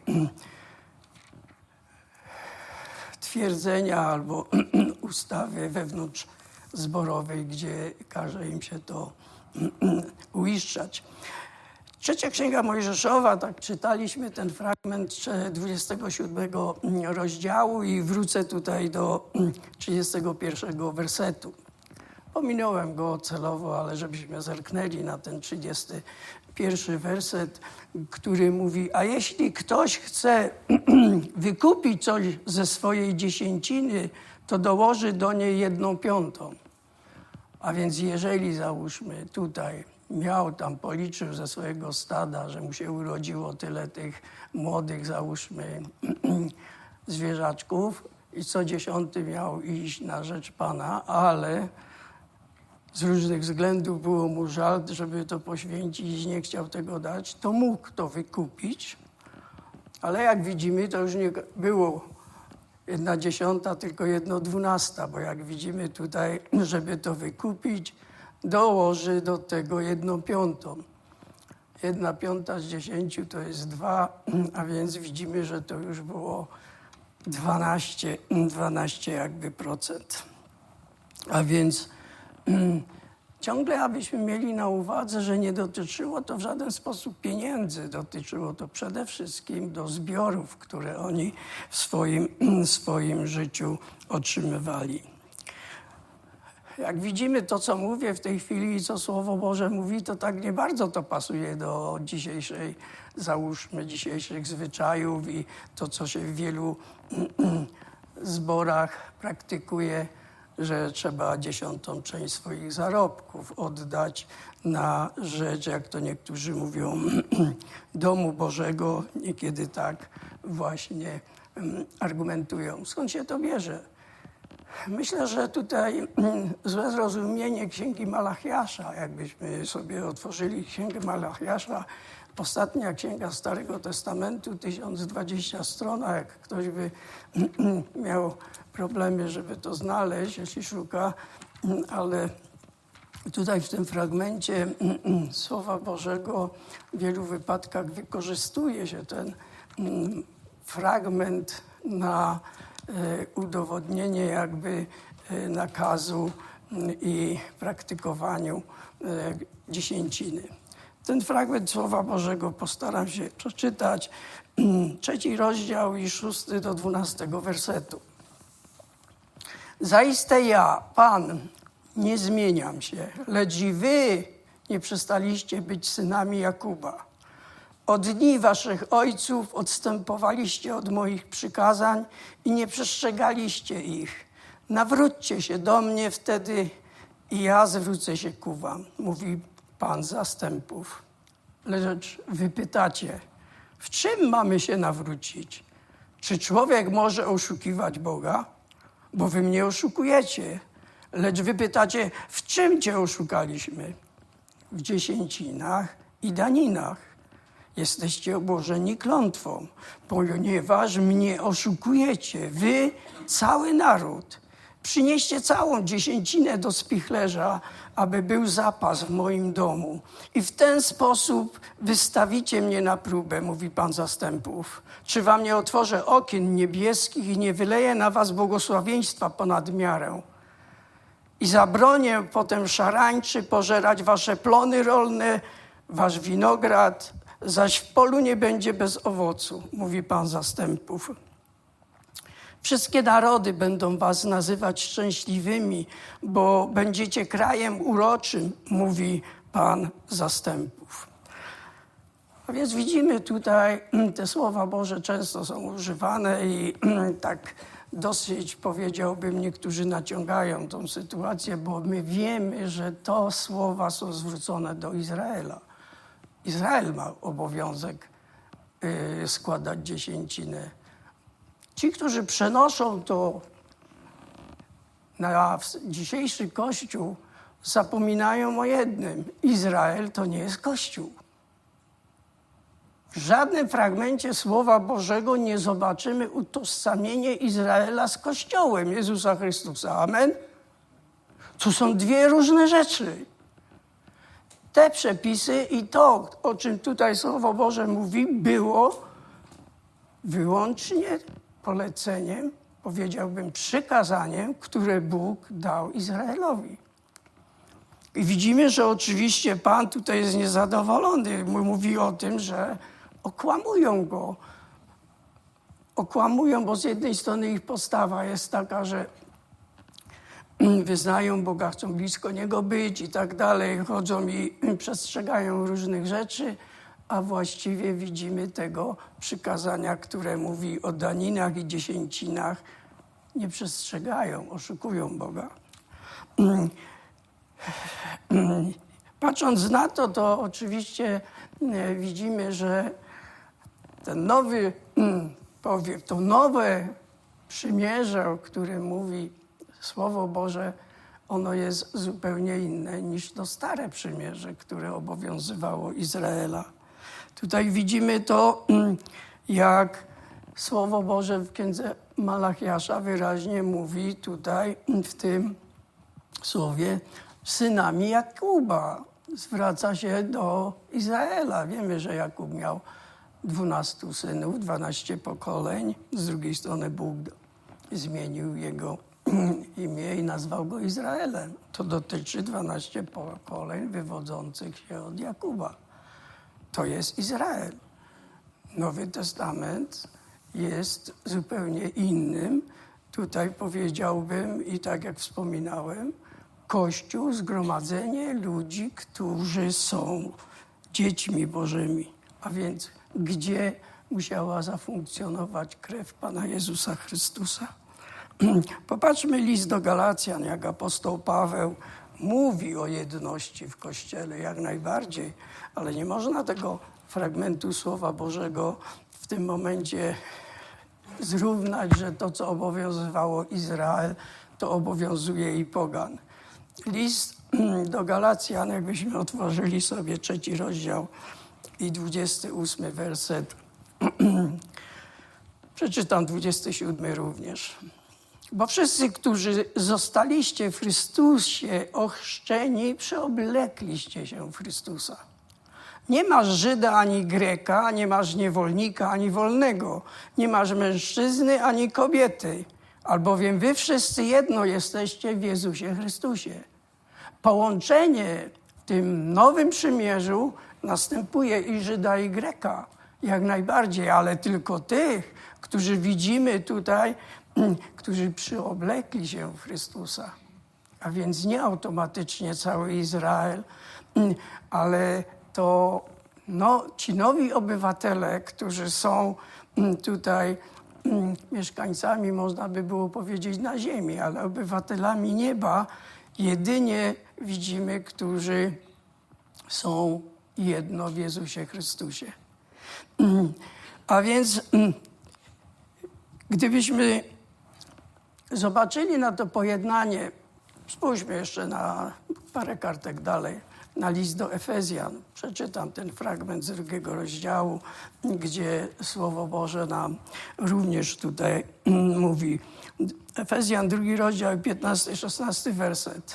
twierdzenia albo ustawy wewnątrzzborowej, gdzie każe im się to uiszczać. Trzecia Księga Mojżeszowa, tak czytaliśmy ten fragment 27 rozdziału i wrócę tutaj do 31 wersetu. Pominąłem go celowo, ale żebyśmy zerknęli na ten 31 werset, który mówi, a jeśli ktoś chce wykupić coś ze swojej dziesięciny, to dołoży do niej 1/5. A więc jeżeli, załóżmy, tutaj miał tam, policzył ze swojego stada, że mu się urodziło tyle tych młodych, załóżmy, zwierzaczków i co 10 miał iść na rzecz Pana, ale z różnych względów było mu żal, żeby to poświęcić i nie chciał tego dać, to mógł to wykupić, ale jak widzimy, to już nie było 1/10, tylko 1/12, bo jak widzimy tutaj, żeby to wykupić, dołoży do tego 1/5. 1/5 z 10 to jest 2, a więc widzimy, że to już było 12 jakby procent. A więc ciągle abyśmy mieli na uwadze, że nie dotyczyło to w żaden sposób pieniędzy, dotyczyło to przede wszystkim do zbiorów, które oni w swoim życiu otrzymywali. Jak widzimy to, co mówię w tej chwili i co Słowo Boże mówi, to tak nie bardzo to pasuje do dzisiejszych zwyczajów i to, co się w wielu zborach praktykuje, że trzeba 10. część swoich zarobków oddać na rzecz, jak to niektórzy mówią, domu Bożego. Niekiedy tak właśnie argumentują. Skąd się to bierze? Myślę, że tutaj złe zrozumienie Księgi Malachiasza, jakbyśmy sobie otworzyli Księgę Malachiasza, ostatnia księga Starego Testamentu, 1020 stron, a jak ktoś by miał problemy, żeby to znaleźć, jeśli szuka, ale tutaj w tym fragmencie Słowa Bożego w wielu wypadkach wykorzystuje się ten fragment na udowodnienie jakby nakazu i praktykowaniu dziesięciny. Ten fragment Słowa Bożego postaram się przeczytać. 3 rozdział i 6 do 12 wersetu. Zaiste ja, Pan, nie zmieniam się, lecz i wy nie przestaliście być synami Jakuba. Od dni waszych ojców odstępowaliście od moich przykazań i nie przestrzegaliście ich. Nawróćcie się do mnie wtedy i ja zwrócę się ku wam, mówi Pan zastępów. Lecz wy pytacie, w czym mamy się nawrócić? Czy człowiek może oszukiwać Boga? Bo wy mnie oszukujecie. Lecz wy pytacie, w czym cię oszukaliśmy? W dziesięcinach i daninach. Jesteście obłożeni klątwą, ponieważ mnie oszukujecie. Wy, cały naród. Przynieście całą dziesięcinę do spichlerza, aby był zapas w moim domu. I w ten sposób wystawicie mnie na próbę, mówi Pan zastępów. Czy wam nie otworzę okien niebieskich i nie wyleję na was błogosławieństwa ponad miarę? I zabronię potem szarańczy pożerać wasze plony rolne, wasz winograd, zaś w polu nie będzie bez owocu, mówi Pan zastępów. Wszystkie narody będą was nazywać szczęśliwymi, bo będziecie krajem uroczym, mówi Pan zastępów. A więc widzimy tutaj, te słowa Boże często są używane i tak dosyć, powiedziałbym, niektórzy naciągają tą sytuację, bo my wiemy, że to słowa są zwrócone do Izraela. Izrael ma obowiązek składać dziesięcinę. Ci, którzy przenoszą to na dzisiejszy Kościół, zapominają o jednym. Izrael to nie jest Kościół. W żadnym fragmencie Słowa Bożego nie zobaczymy utożsamienia Izraela z Kościołem Jezusa Chrystusa. Amen? To są dwie różne rzeczy. Te przepisy i to, o czym tutaj Słowo Boże mówi, było wyłącznie poleceniem, powiedziałbym przykazaniem, które Bóg dał Izraelowi. I widzimy, że oczywiście Pan tutaj jest niezadowolony. Mówi o tym, że okłamują Go. Okłamują, bo z jednej strony ich postawa jest taka, że wyznają Boga, chcą blisko Niego być i tak dalej, chodzą i przestrzegają różnych rzeczy, a właściwie widzimy tego przykazania, które mówi o daninach i dziesięcinach, nie przestrzegają, oszukują Boga. Patrząc na to, to oczywiście widzimy, że ten nowy powiew, to nowe przymierze, o którym mówi Słowo Boże, ono jest zupełnie inne niż to stare przymierze, które obowiązywało Izraela. Tutaj widzimy to, jak Słowo Boże w księdze Malachiasza wyraźnie mówi tutaj w tym słowie synami Jakuba. Zwraca się do Izraela. Wiemy, że Jakub miał 12 synów, 12 pokoleń. Z drugiej strony Bóg zmienił jego imię i nazwał go Izraelem. To dotyczy 12 pokoleń wywodzących się od Jakuba. To jest Izrael. Nowy Testament jest zupełnie innym. Tutaj powiedziałbym, i tak jak wspominałem, Kościół, zgromadzenie ludzi, którzy są dziećmi Bożymi. A więc gdzie musiała zafunkcjonować krew Pana Jezusa Chrystusa? Popatrzmy list do Galacjan, jak apostoł Paweł mówi o jedności w Kościele, jak najbardziej, ale nie można tego fragmentu Słowa Bożego w tym momencie zrównać, że to, co obowiązywało Izrael, to obowiązuje i pogan. List do Galacjan, jakbyśmy otworzyli sobie 3 rozdział i 28 werset. Przeczytam 27 również. Bo wszyscy, którzy zostaliście w Chrystusie ochrzczeni, przeoblekliście się w Chrystusa. Nie masz Żyda ani Greka, nie masz niewolnika ani wolnego, nie masz mężczyzny ani kobiety, albowiem wy wszyscy jedno jesteście w Jezusie Chrystusie. Połączenie w tym nowym przymierzu następuje i Żyda, i Greka, jak najbardziej, ale tylko tych, którzy widzimy tutaj, którzy przyoblekli się w Chrystusa. A więc nie automatycznie cały Izrael, ale to ci nowi obywatele, którzy są tutaj mieszkańcami, można by było powiedzieć, na ziemi, ale obywatelami nieba jedynie widzimy, którzy są jedno w Jezusie Chrystusie. A więc gdybyśmy zobaczyli na to pojednanie, spójrzmy jeszcze na parę kartek dalej, na list do Efezjan. Przeczytam ten fragment z 2 rozdziału, gdzie Słowo Boże nam również tutaj mówi. Efezjan 2 rozdział, 15-16 werset.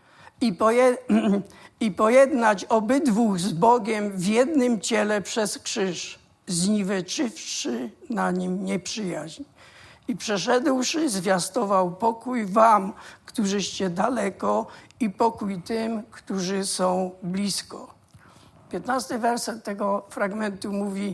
I pojednać obydwóch z Bogiem w jednym ciele przez krzyż, zniweczywszy na nim nieprzyjaźń. I przeszedłszy, zwiastował pokój wam, którzyście daleko, i pokój tym, którzy są blisko. 15 werset tego fragmentu mówi: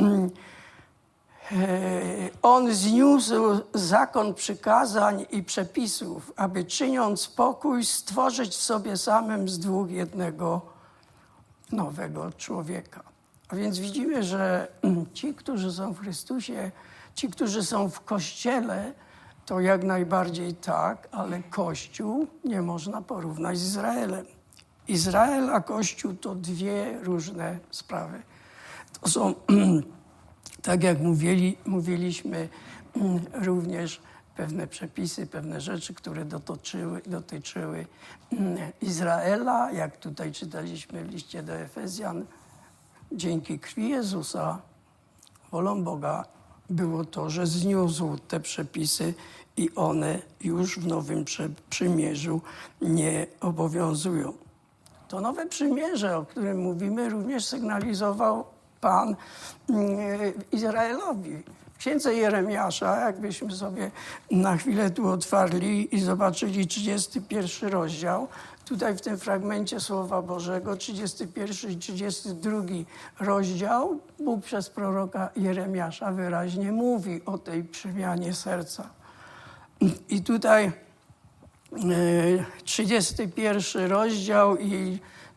On zniósł zakon przykazań i przepisów, aby czyniąc pokój, stworzyć w sobie samym z dwóch jednego nowego człowieka. A więc widzimy, że ci, którzy są w Chrystusie, ci, którzy są w Kościele, to jak najbardziej tak, ale Kościół nie można porównać z Izraelem. Izrael a Kościół to dwie różne sprawy. To są, tak jak mówiliśmy, również pewne przepisy, pewne rzeczy, które dotyczyły Izraela, jak tutaj czytaliśmy w liście do Efezjan. Dzięki krwi Jezusa, wolą Boga, było to, że zniósł te przepisy i one już w nowym przymierzu nie obowiązują. To nowe przymierze, o którym mówimy, również sygnalizował Pan Izraelowi. W księdze Jeremiasza, jakbyśmy sobie na chwilę tu otwarli i zobaczyli 31 rozdział, tutaj w tym fragmencie Słowa Bożego, 31 i 32 rozdział, Bóg przez proroka Jeremiasza wyraźnie mówi o tej przemianie serca. I tutaj 31 rozdział i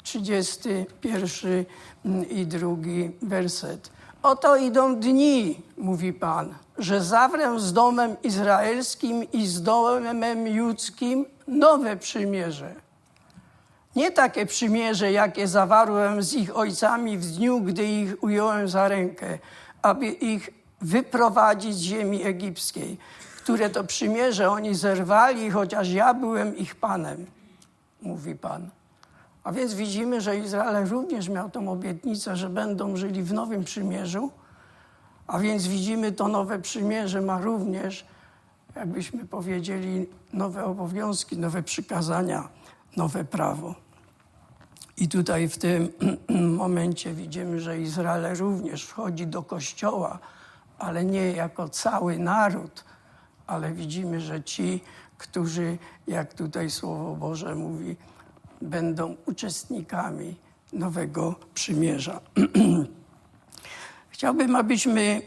31 i 2 werset. Oto idą dni, mówi Pan, że zawrę z domem izraelskim i z domem judzkim nowe przymierze. Nie takie przymierze, jakie zawarłem z ich ojcami w dniu, gdy ich ująłem za rękę, aby ich wyprowadzić z ziemi egipskiej, które to przymierze oni zerwali, chociaż ja byłem ich Panem, mówi Pan. A więc widzimy, że Izrael również miał tą obietnicę, że będą żyli w nowym przymierzu, a więc widzimy, to nowe przymierze ma również, jakbyśmy powiedzieli, nowe obowiązki, nowe przykazania, nowe prawo. I tutaj w tym momencie widzimy, że Izrael również wchodzi do Kościoła, ale nie jako cały naród, ale widzimy, że ci, którzy, jak tutaj Słowo Boże mówi, będą uczestnikami nowego przymierza. Chciałbym, abyśmy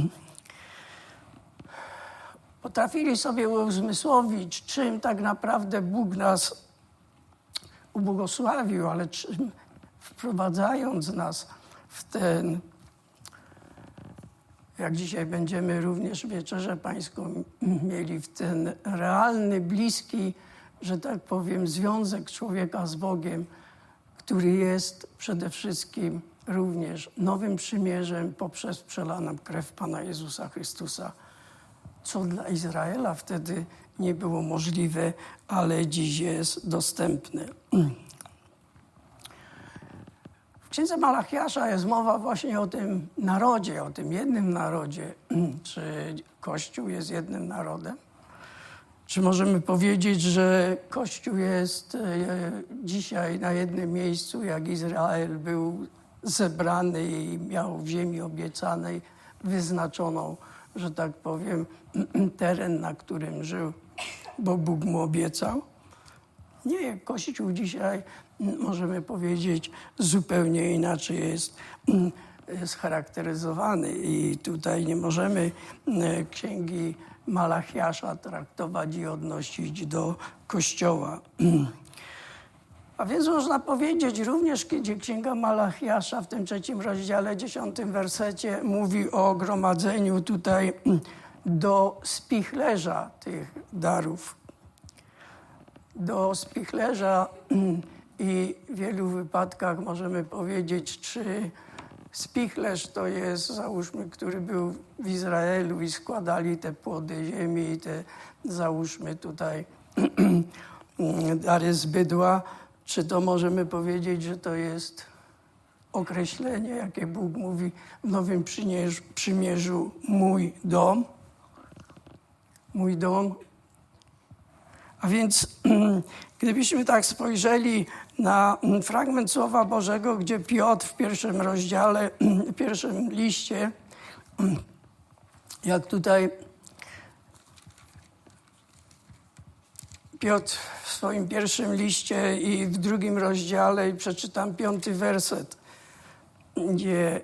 potrafili sobie uzmysłowić, czym tak naprawdę Bóg nas ubłogosławił, ale czym wprowadzając nas w ten, jak dzisiaj będziemy również Wieczerzę Pańską mieli, w ten realny, bliski, że tak powiem, związek człowieka z Bogiem, który jest przede wszystkim również nowym przymierzem poprzez przelaną krew Pana Jezusa Chrystusa, co dla Izraela wtedy nie było możliwe, ale dziś jest dostępne. W księdze Malachiasza jest mowa właśnie o tym narodzie, o tym jednym narodzie. Czy Kościół jest jednym narodem? Czy możemy powiedzieć, że Kościół jest dzisiaj na jednym miejscu, jak Izrael był zebrany i miał w ziemi obiecanej wyznaczoną, że tak powiem, teren, na którym żył, bo Bóg mu obiecał? Nie, Kościół dzisiaj, możemy powiedzieć, zupełnie inaczej jest scharakteryzowany i tutaj nie możemy księgi Malachiasza traktować i odnosić do Kościoła. A więc można powiedzieć również, gdzie księga Malachiasza w tym 3 rozdziale, 10 wersecie mówi o gromadzeniu tutaj do spichlerza tych darów. Do spichlerza i w wielu wypadkach możemy powiedzieć, czy spichlerz to jest, załóżmy, który był w Izraelu i składali te płody ziemi i te, załóżmy tutaj, dary z bydła. Czy to możemy powiedzieć, że to jest określenie, jakie Bóg mówi w Nowym Przymierzu, mój dom? Mój dom. A więc gdybyśmy tak spojrzeli na fragment Słowa Bożego, gdzie Piotr w 1 rozdziale, w 1 liście, jak tutaj Piotr w swoim 1 liście i w 2 rozdziale, i przeczytam 5 werset, gdzie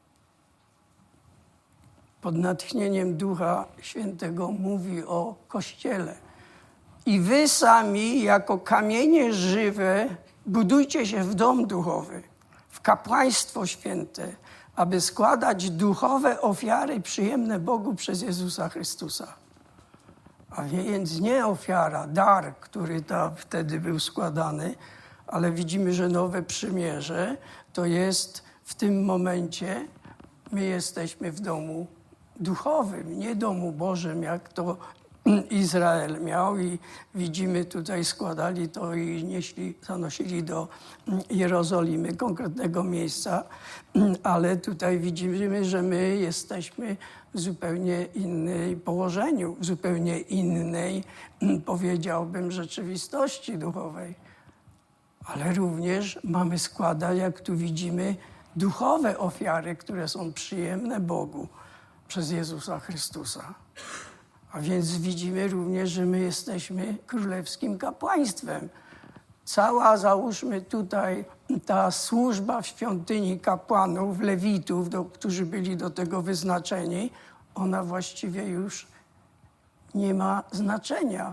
pod natchnieniem Ducha Świętego mówi o Kościele. I wy sami, jako kamienie żywe, budujcie się w dom duchowy, w kapłaństwo święte, aby składać duchowe ofiary przyjemne Bogu przez Jezusa Chrystusa. A więc nie ofiara, dar, który tam wtedy był składany, ale widzimy, że Nowe Przymierze to jest w tym momencie, my jesteśmy w domu duchowym, nie domu Bożym, jak to Izrael miał i widzimy tutaj składali to i zanosili do Jerozolimy, konkretnego miejsca, ale tutaj widzimy, że my jesteśmy w zupełnie innym położeniu, w zupełnie innej, powiedziałbym, rzeczywistości duchowej. Ale również mamy składać, jak tu widzimy, duchowe ofiary, które są przyjemne Bogu przez Jezusa Chrystusa. A więc widzimy również, że my jesteśmy królewskim kapłaństwem. Cała, załóżmy tutaj, ta służba w świątyni kapłanów, lewitów, którzy byli do tego wyznaczeni, ona właściwie już nie ma znaczenia.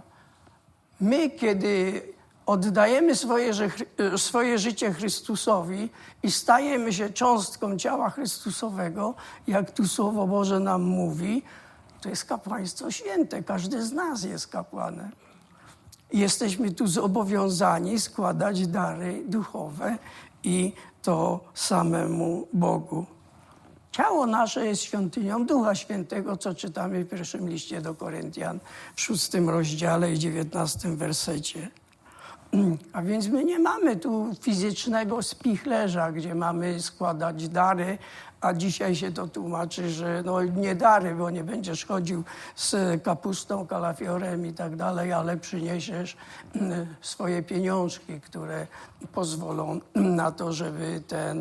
My, kiedy oddajemy swoje życie Chrystusowi i stajemy się cząstką ciała Chrystusowego, jak tu Słowo Boże nam mówi, to jest kapłaństwo święte. Każdy z nas jest kapłanem. Jesteśmy tu zobowiązani składać dary duchowe i to samemu Bogu. Ciało nasze jest świątynią Ducha Świętego, co czytamy w 1 liście do Koryntian, w 6 rozdziale i 19 wersecie. A więc my nie mamy tu fizycznego spichlerza, gdzie mamy składać dary, a dzisiaj się to tłumaczy, że no nie dary, bo nie będziesz chodził z kapustą, kalafiorem i tak dalej, ale przyniesiesz swoje pieniążki, które pozwolą na to, żeby ten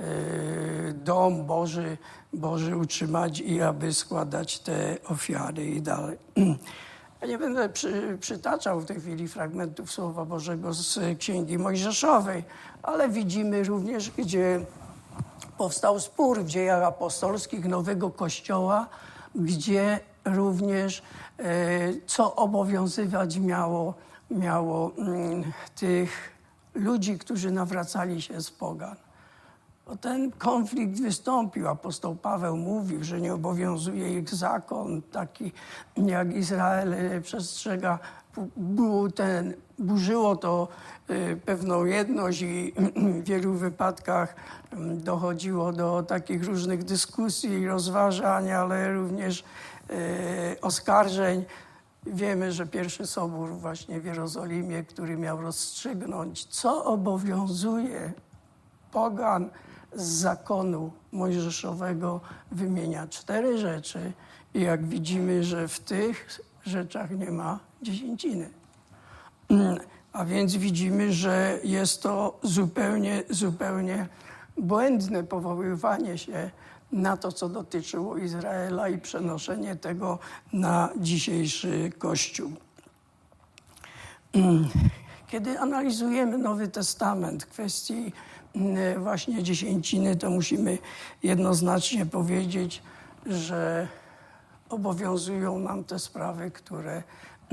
dom Boży utrzymać i aby składać te ofiary i dalej. Ja nie będę przytaczał w tej chwili fragmentów Słowa Bożego z Księgi Mojżeszowej, ale widzimy również, gdzie powstał spór w Dziejach Apostolskich Nowego Kościoła, gdzie również co obowiązywać miało tych ludzi, którzy nawracali się z pogan. Ten konflikt wystąpił. Apostoł Paweł mówił, że nie obowiązuje ich zakon, taki jak Izrael przestrzega. Burzyło to pewną jedność i w wielu wypadkach dochodziło do takich różnych dyskusji i rozważań, ale również oskarżeń. Wiemy, że pierwszy sobór właśnie w Jerozolimie, który miał rozstrzygnąć, co obowiązuje pogan z zakonu mojżeszowego, wymienia 4 rzeczy. I jak widzimy, że w tych rzeczach nie ma dziesięciny. A więc widzimy, że jest to zupełnie błędne powoływanie się na to, co dotyczyło Izraela i przenoszenie tego na dzisiejszy Kościół. Kiedy analizujemy Nowy Testament w kwestii właśnie dziesięciny, to musimy jednoznacznie powiedzieć, że obowiązują nam te sprawy, które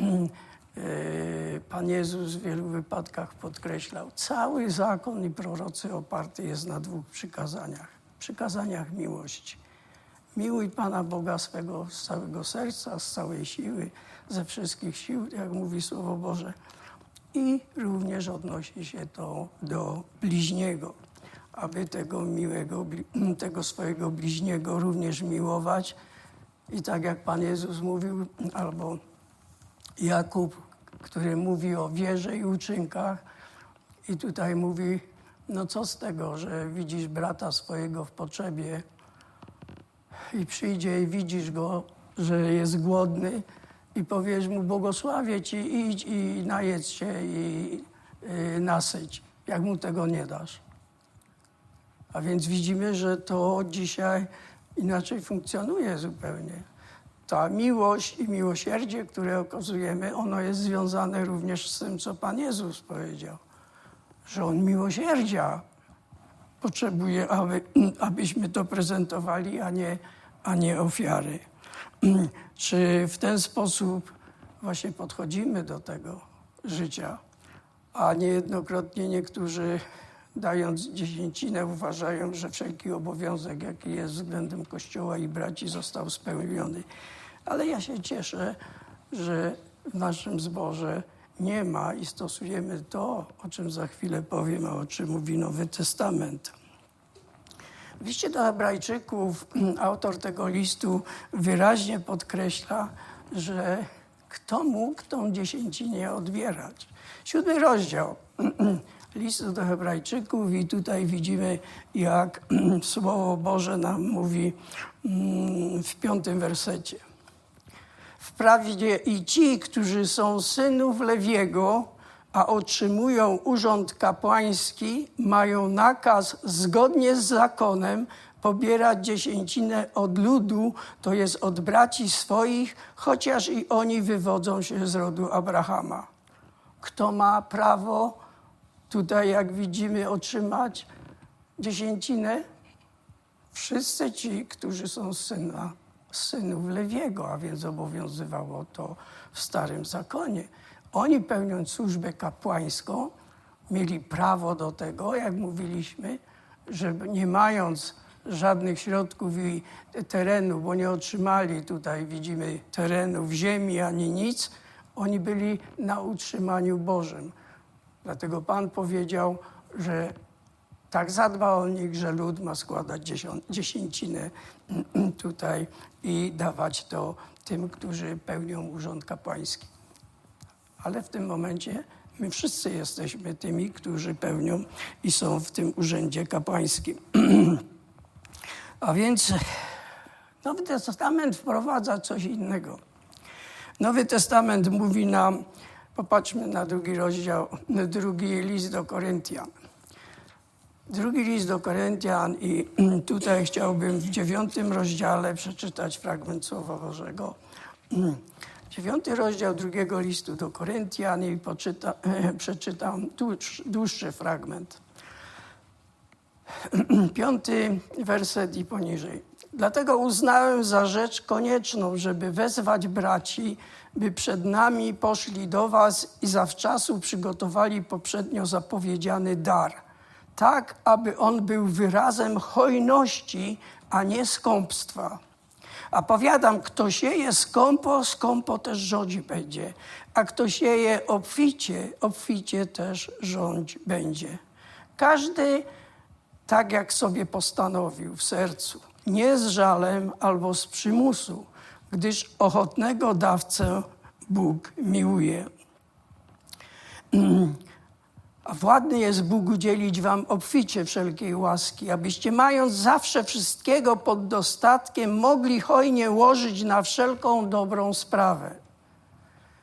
Pan Jezus w wielu wypadkach podkreślał. Cały zakon i prorocy oparty jest na 2 przykazaniach. Przykazaniach miłości. Miłuj Pana Boga swego z całego serca, z całej siły, ze wszystkich sił, jak mówi Słowo Boże. I również odnosi się to do bliźniego, aby tego swojego bliźniego również miłować. I tak jak Pan Jezus mówił, albo Jakub, który mówi o wierze i uczynkach, i tutaj mówi, no co z tego, że widzisz brata swojego w potrzebie i przyjdzie i widzisz go, że jest głodny i powiesz mu, błogosławię ci, idź i najedz się i nasyć, jak mu tego nie dasz. A więc widzimy, że to dzisiaj inaczej funkcjonuje zupełnie. Ta miłość i miłosierdzie, które okazujemy, ono jest związane również z tym, co Pan Jezus powiedział. Że On miłosierdzia potrzebuje, abyśmy to prezentowali, a nie ofiary. Czy w ten sposób właśnie podchodzimy do tego życia? A niejednokrotnie niektórzy, dając dziesięcinę, uważają, że wszelki obowiązek, jaki jest względem Kościoła i braci, został spełniony. Ale ja się cieszę, że w naszym zborze nie ma i stosujemy to, o czym za chwilę powiem, a o czym mówi Nowy Testament. W liście do Hebrajczyków autor tego listu wyraźnie podkreśla, że kto mógł tą dziesięcinę odbierać. 7 rozdział listu do Hebrajczyków i tutaj widzimy, jak Słowo Boże nam mówi w 5 wersecie. Wprawdzie i ci, którzy są synów Lewiego, a otrzymują urząd kapłański, mają nakaz zgodnie z zakonem pobierać dziesięcinę od ludu, to jest od braci swoich, chociaż i oni wywodzą się z rodu Abrahama. Kto ma prawo tutaj, jak widzimy, otrzymać dziesięcinę? Wszyscy ci, którzy są synów Lewiego, a więc obowiązywało to w Starym Zakonie. Oni, pełniąc służbę kapłańską, mieli prawo do tego, jak mówiliśmy, że nie mając żadnych środków i terenu, bo nie otrzymali tutaj, widzimy, terenów, ziemi ani nic, oni byli na utrzymaniu Bożym. Dlatego Pan powiedział, że tak zadba o nich, że lud ma składać dziesięcinę tutaj i dawać to tym, którzy pełnią urząd kapłański. Ale w tym momencie my wszyscy jesteśmy tymi, którzy pełnią i są w tym urzędzie kapłańskim. A więc Nowy Testament wprowadza coś innego. Nowy Testament mówi nam, popatrzmy na 2 rozdział, 2 list do Koryntian. 2 list do Koryntian i tutaj chciałbym w 9 rozdziale przeczytać fragment Słowa Bożego. 9 rozdział 2 listu do Koryntian i przeczytam dłuższy fragment. 5 werset i poniżej. Dlatego uznałem za rzecz konieczną, żeby wezwać braci, by przed nami poszli do was i zawczasu przygotowali poprzednio zapowiedziany dar, tak aby on był wyrazem hojności, a nie skąpstwa. A powiadam, kto sieje skąpo, skąpo też rządź będzie, a kto sieje obficie, obficie też rządź będzie. Każdy tak, jak sobie postanowił w sercu, nie z żalem albo z przymusu, gdyż ochotnego dawcę Bóg miłuje. A władny jest Bóg udzielić wam obficie wszelkiej łaski, abyście mając zawsze wszystkiego pod dostatkiem, mogli hojnie łożyć na wszelką dobrą sprawę.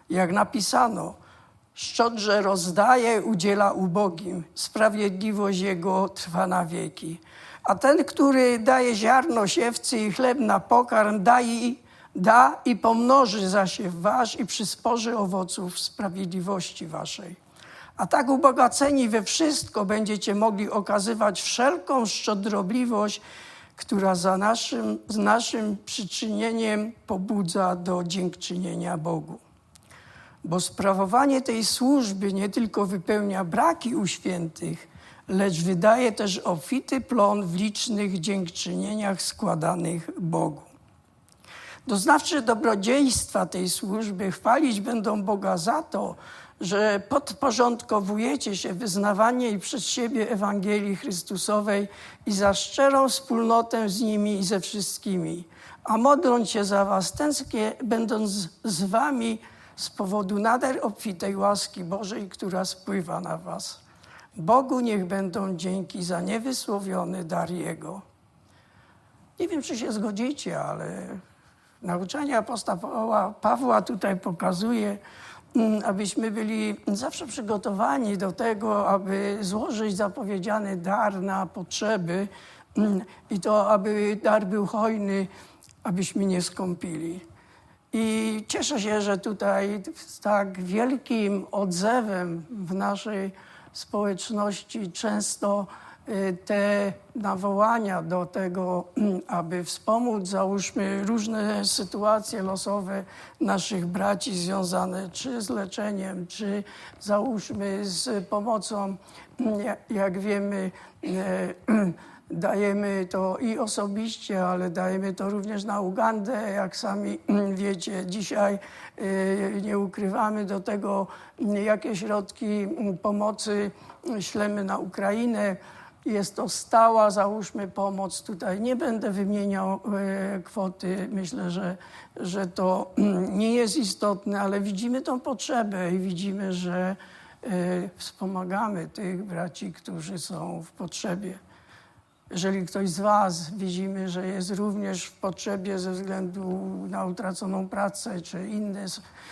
Jak napisano, szczodrze rozdaje, udziela ubogim, sprawiedliwość Jego trwa na wieki. A ten, który daje ziarno siewcy i chleb na pokarm, da i pomnoży zasiew wasz i przysporzy owoców sprawiedliwości waszej. A tak ubogaceni we wszystko będziecie mogli okazywać wszelką szczodrobliwość, która z naszym przyczynieniem pobudza do dziękczynienia Bogu. Bo sprawowanie tej służby nie tylko wypełnia braki u świętych, lecz wydaje też obfity plon w licznych dziękczynieniach składanych Bogu. Doznawcy dobrodziejstwa tej służby chwalić będą Boga za to, że podporządkowujecie się wyznawanie przez siebie Ewangelii Chrystusowej i za szczerą wspólnotę z nimi i ze wszystkimi. A modląc się za was, tęsknię będąc z wami z powodu nader obfitej łaski Bożej, która spływa na was. Bogu niech będą dzięki za niewysłowiony dar Jego. Nie wiem, czy się zgodzicie, ale nauczanie apostoła Pawła tutaj pokazuje, abyśmy byli zawsze przygotowani do tego, aby złożyć zapowiedziany dar na potrzeby i to, aby dar był hojny, abyśmy nie skąpili. I cieszę się, że tutaj z tak wielkim odzewem w naszej społeczności często te nawołania do tego, aby wspomóc, załóżmy, różne sytuacje losowe naszych braci związane czy z leczeniem, czy załóżmy z pomocą, jak wiemy, dajemy to i osobiście, ale dajemy to również na Ugandę. Jak sami wiecie, dzisiaj nie ukrywamy do tego, jakie środki pomocy ślemy na Ukrainę. Jest to stała, załóżmy, pomoc. Tutaj nie będę wymieniał kwoty. Myślę, że to nie jest istotne, ale widzimy tą potrzebę i widzimy, że wspomagamy tych braci, którzy są w potrzebie. Jeżeli ktoś z was widzimy, że jest również w potrzebie ze względu na utraconą pracę czy inne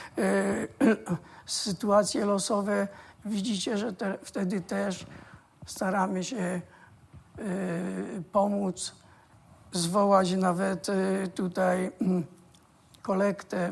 sytuacje losowe, widzicie, że wtedy też staramy się pomóc, zwołać nawet tutaj kolektę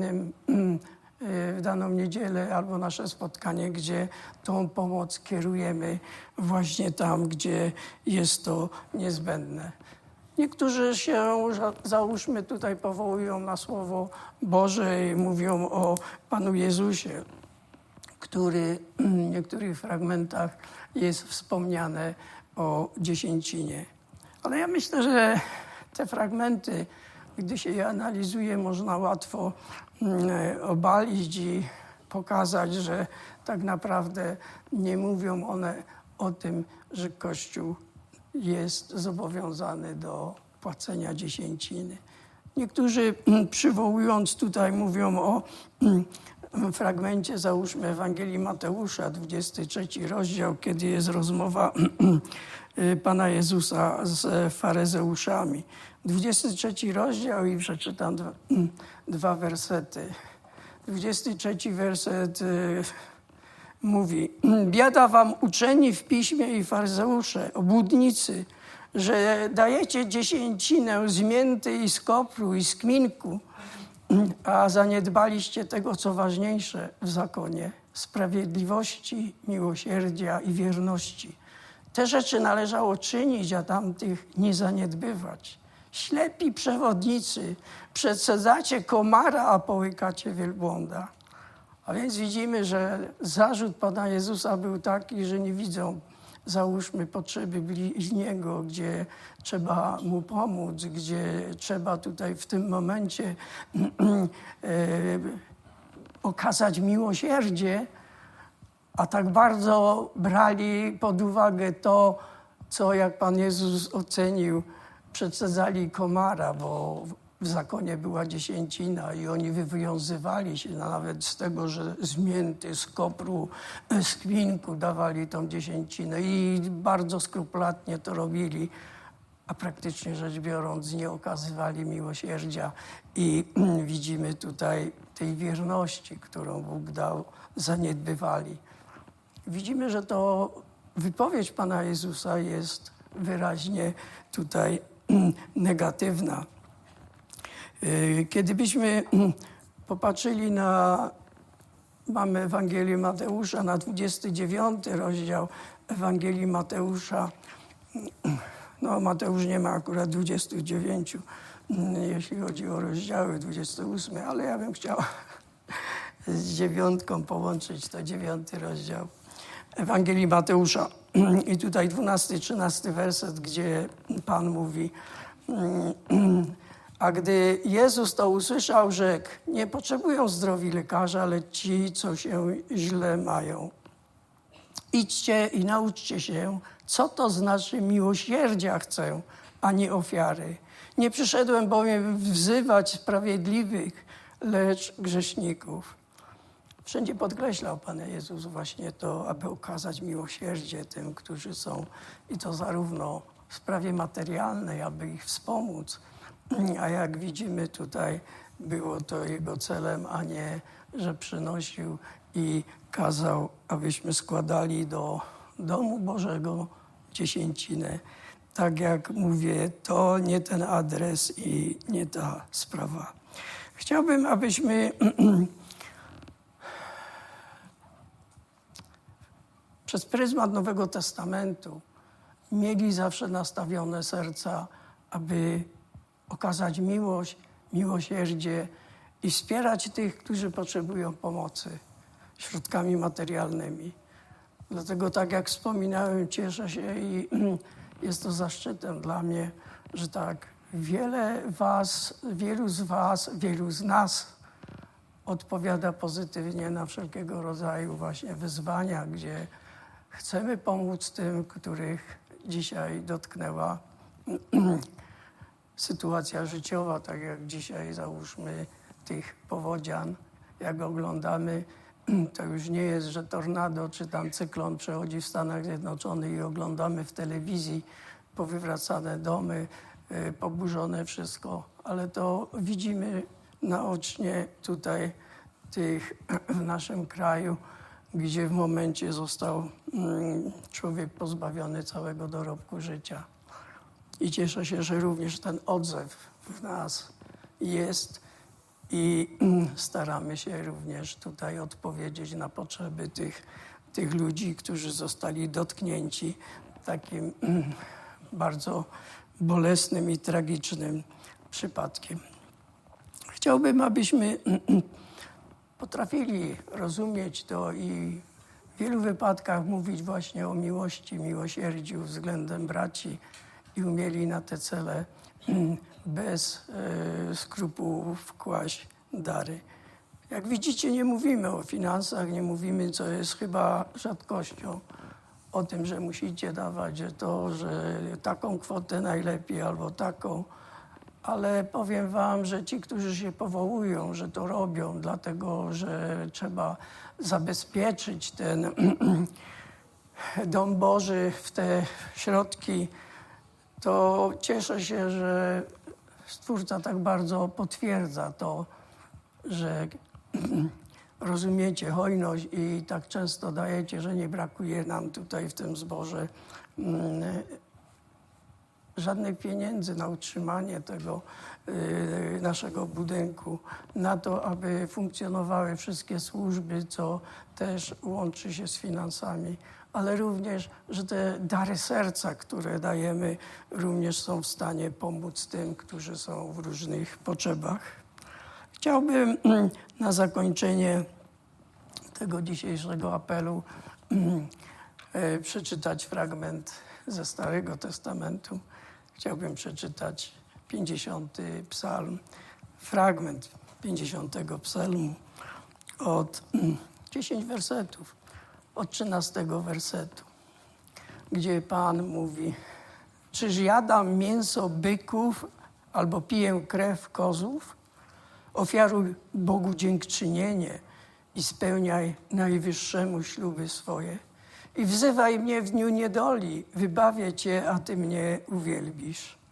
w daną niedzielę albo nasze spotkanie, gdzie tą pomoc kierujemy właśnie tam, gdzie jest to niezbędne. Niektórzy się, załóżmy, tutaj powołują na Słowo Boże i mówią o Panu Jezusie, który w niektórych fragmentach jest wspomniane o dziesięcinie. Ale ja myślę, że te fragmenty, gdy się je analizuje, można łatwo obalić i pokazać, że tak naprawdę nie mówią one o tym, że Kościół jest zobowiązany do płacenia dziesięciny. Niektórzy, przywołując tutaj, mówią o fragmencie, załóżmy, Ewangelii Mateusza, 23 rozdział, kiedy jest rozmowa Pana Jezusa z faryzeuszami. 23 rozdział i przeczytam dwa wersety. 23 werset mówi: biada wam uczeni w piśmie i faryzeusze, obłudnicy, że dajecie dziesięcinę z mięty i z kopru i z kminku, a zaniedbaliście tego, co ważniejsze w zakonie, sprawiedliwości, miłosierdzia i wierności. Te rzeczy należało czynić, a tamtych nie zaniedbywać. Ślepi przewodnicy, przedsadzacie komara, a połykacie wielbłąda. A więc widzimy, że zarzut Pana Jezusa był taki, że nie widzą, załóżmy, potrzeby bliźniego, gdzie trzeba mu pomóc, gdzie trzeba tutaj w tym momencie okazać miłosierdzie, a tak bardzo brali pod uwagę to, co, jak Pan Jezus ocenił, przedsadzali komara, bo w zakonie była dziesięcina i oni wywiązywali się nawet z tego, że z mięty, z kopru, z kminku dawali tą dziesięcinę i bardzo skrupulatnie to robili. a praktycznie rzecz biorąc nie okazywali miłosierdzia. I widzimy tutaj tej wierności, którą Bóg dał, zaniedbywali. Widzimy, że to wypowiedź Pana Jezusa jest wyraźnie tutaj negatywna. Kiedy byśmy popatrzyli mamy Ewangelię Mateusza, na 29 rozdział Ewangelii Mateusza. No, Mateusz nie ma akurat 29, jeśli chodzi o rozdziały, 28, ale ja bym chciał z 9 połączyć to 9 rozdział Ewangelii Mateusza. I tutaj 12-13 werset, gdzie Pan mówi: a gdy Jezus to usłyszał, rzekł: nie potrzebują zdrowi lekarza, ale ci, co się źle mają. Idźcie i nauczcie się, co to znaczy miłosierdzia chcę, a nie ofiary. Nie przyszedłem bowiem wzywać sprawiedliwych, lecz grzeszników. Wszędzie podkreślał Pan Jezus właśnie to, aby okazać miłosierdzie tym, którzy są, i to zarówno w sprawie materialnej, aby ich wspomóc, a jak widzimy tutaj, było to Jego celem, a nie, że przynosił i kazał, abyśmy składali do domu Bożego dziesięcinę. Tak jak mówię, to nie ten adres i nie ta sprawa. Chciałbym, abyśmy przez pryzmat Nowego Testamentu mieli zawsze nastawione serca, aby okazać miłość, miłosierdzie i wspierać tych, którzy potrzebują pomocy środkami materialnymi. Dlatego, tak jak wspominałem, cieszę się i jest to zaszczytem dla mnie, że tak wielu z nas odpowiada pozytywnie na wszelkiego rodzaju właśnie wyzwania, gdzie chcemy pomóc tym, których dzisiaj dotknęła sytuacja życiowa, tak jak dzisiaj załóżmy tych powodzian, jak oglądamy, to już nie jest, że tornado czy tam cyklon przechodzi w Stanach Zjednoczonych i oglądamy w telewizji powywracane domy, poburzone wszystko, ale to widzimy naocznie tutaj w naszym kraju, gdzie w momencie został człowiek pozbawiony całego dorobku życia. I cieszę się, że również ten odzew w nas jest i staramy się również tutaj odpowiedzieć na potrzeby tych ludzi, którzy zostali dotknięci takim bardzo bolesnym i tragicznym przypadkiem. Chciałbym, abyśmy potrafili rozumieć to i w wielu wypadkach mówić właśnie o miłości, miłosierdziu względem braci i umieli na te cele bez skrupułów kłaść dary. Jak widzicie, nie mówimy o finansach, nie mówimy, co jest chyba rzadkością, o tym, że musicie dawać, że taką kwotę najlepiej albo taką, ale powiem wam, że ci, którzy się powołują, że to robią, dlatego że trzeba zabezpieczyć ten dom Boży w te środki, to cieszę się, że Stwórca tak bardzo potwierdza to, że rozumiecie hojność i tak często dajecie, że nie brakuje nam tutaj w tym zborze żadnych pieniędzy na utrzymanie tego naszego budynku, na to, aby funkcjonowały wszystkie służby, co też łączy się z finansami, ale również, że te dary serca, które dajemy, również są w stanie pomóc tym, którzy są w różnych potrzebach. Chciałbym na zakończenie tego dzisiejszego apelu przeczytać fragment ze Starego Testamentu. Chciałbym przeczytać 50. psalm, fragment 50. psalmu od 10 wersetów, od 13 wersetu, gdzie Pan mówi: czyż jadam mięso byków albo piję krew kozłów? Ofiaruj Bogu dziękczynienie i spełniaj Najwyższemu śluby swoje. I wzywaj mnie w dniu niedoli, wybawię Cię, a Ty mnie uwielbisz.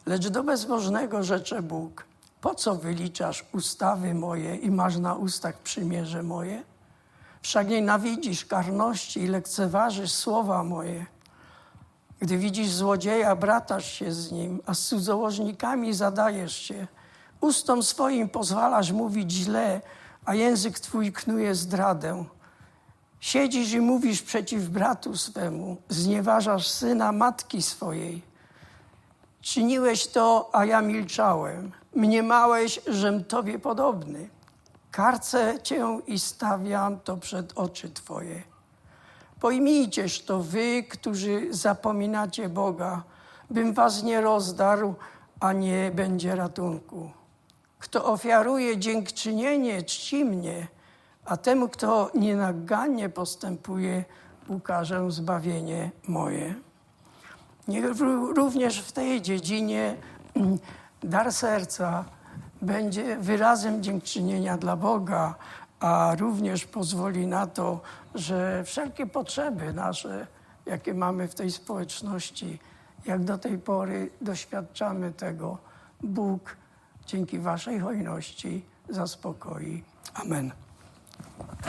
Lecz do bezbożnego rzecze Bóg: po co wyliczasz ustawy moje i masz na ustach przymierze moje? Wszak nienawidzisz karności i lekceważysz słowa moje. Gdy widzisz złodzieja, bratasz się z nim, a z cudzołożnikami zadajesz się. Ustom swoim pozwalasz mówić źle, a język twój knuje zdradę. Siedzisz i mówisz przeciw bratu swemu, znieważasz syna matki swojej. Czyniłeś to, a ja milczałem. Mniemałeś, żem tobie podobny. Karcę cię i stawiam to przed oczy twoje. Pojmijcież to wy, którzy zapominacie Boga, bym was nie rozdarł, a nie będzie ratunku. Kto ofiaruje dziękczynienie, czci mnie, a temu, kto nienagannie postępuje, ukażę zbawienie moje. Niech również w tej dziedzinie dar serca będzie wyrazem dziękczynienia dla Boga, a również pozwoli na to, że wszelkie potrzeby nasze, jakie mamy w tej społeczności, jak do tej pory doświadczamy tego, Bóg dzięki waszej hojności zaspokoi. Amen.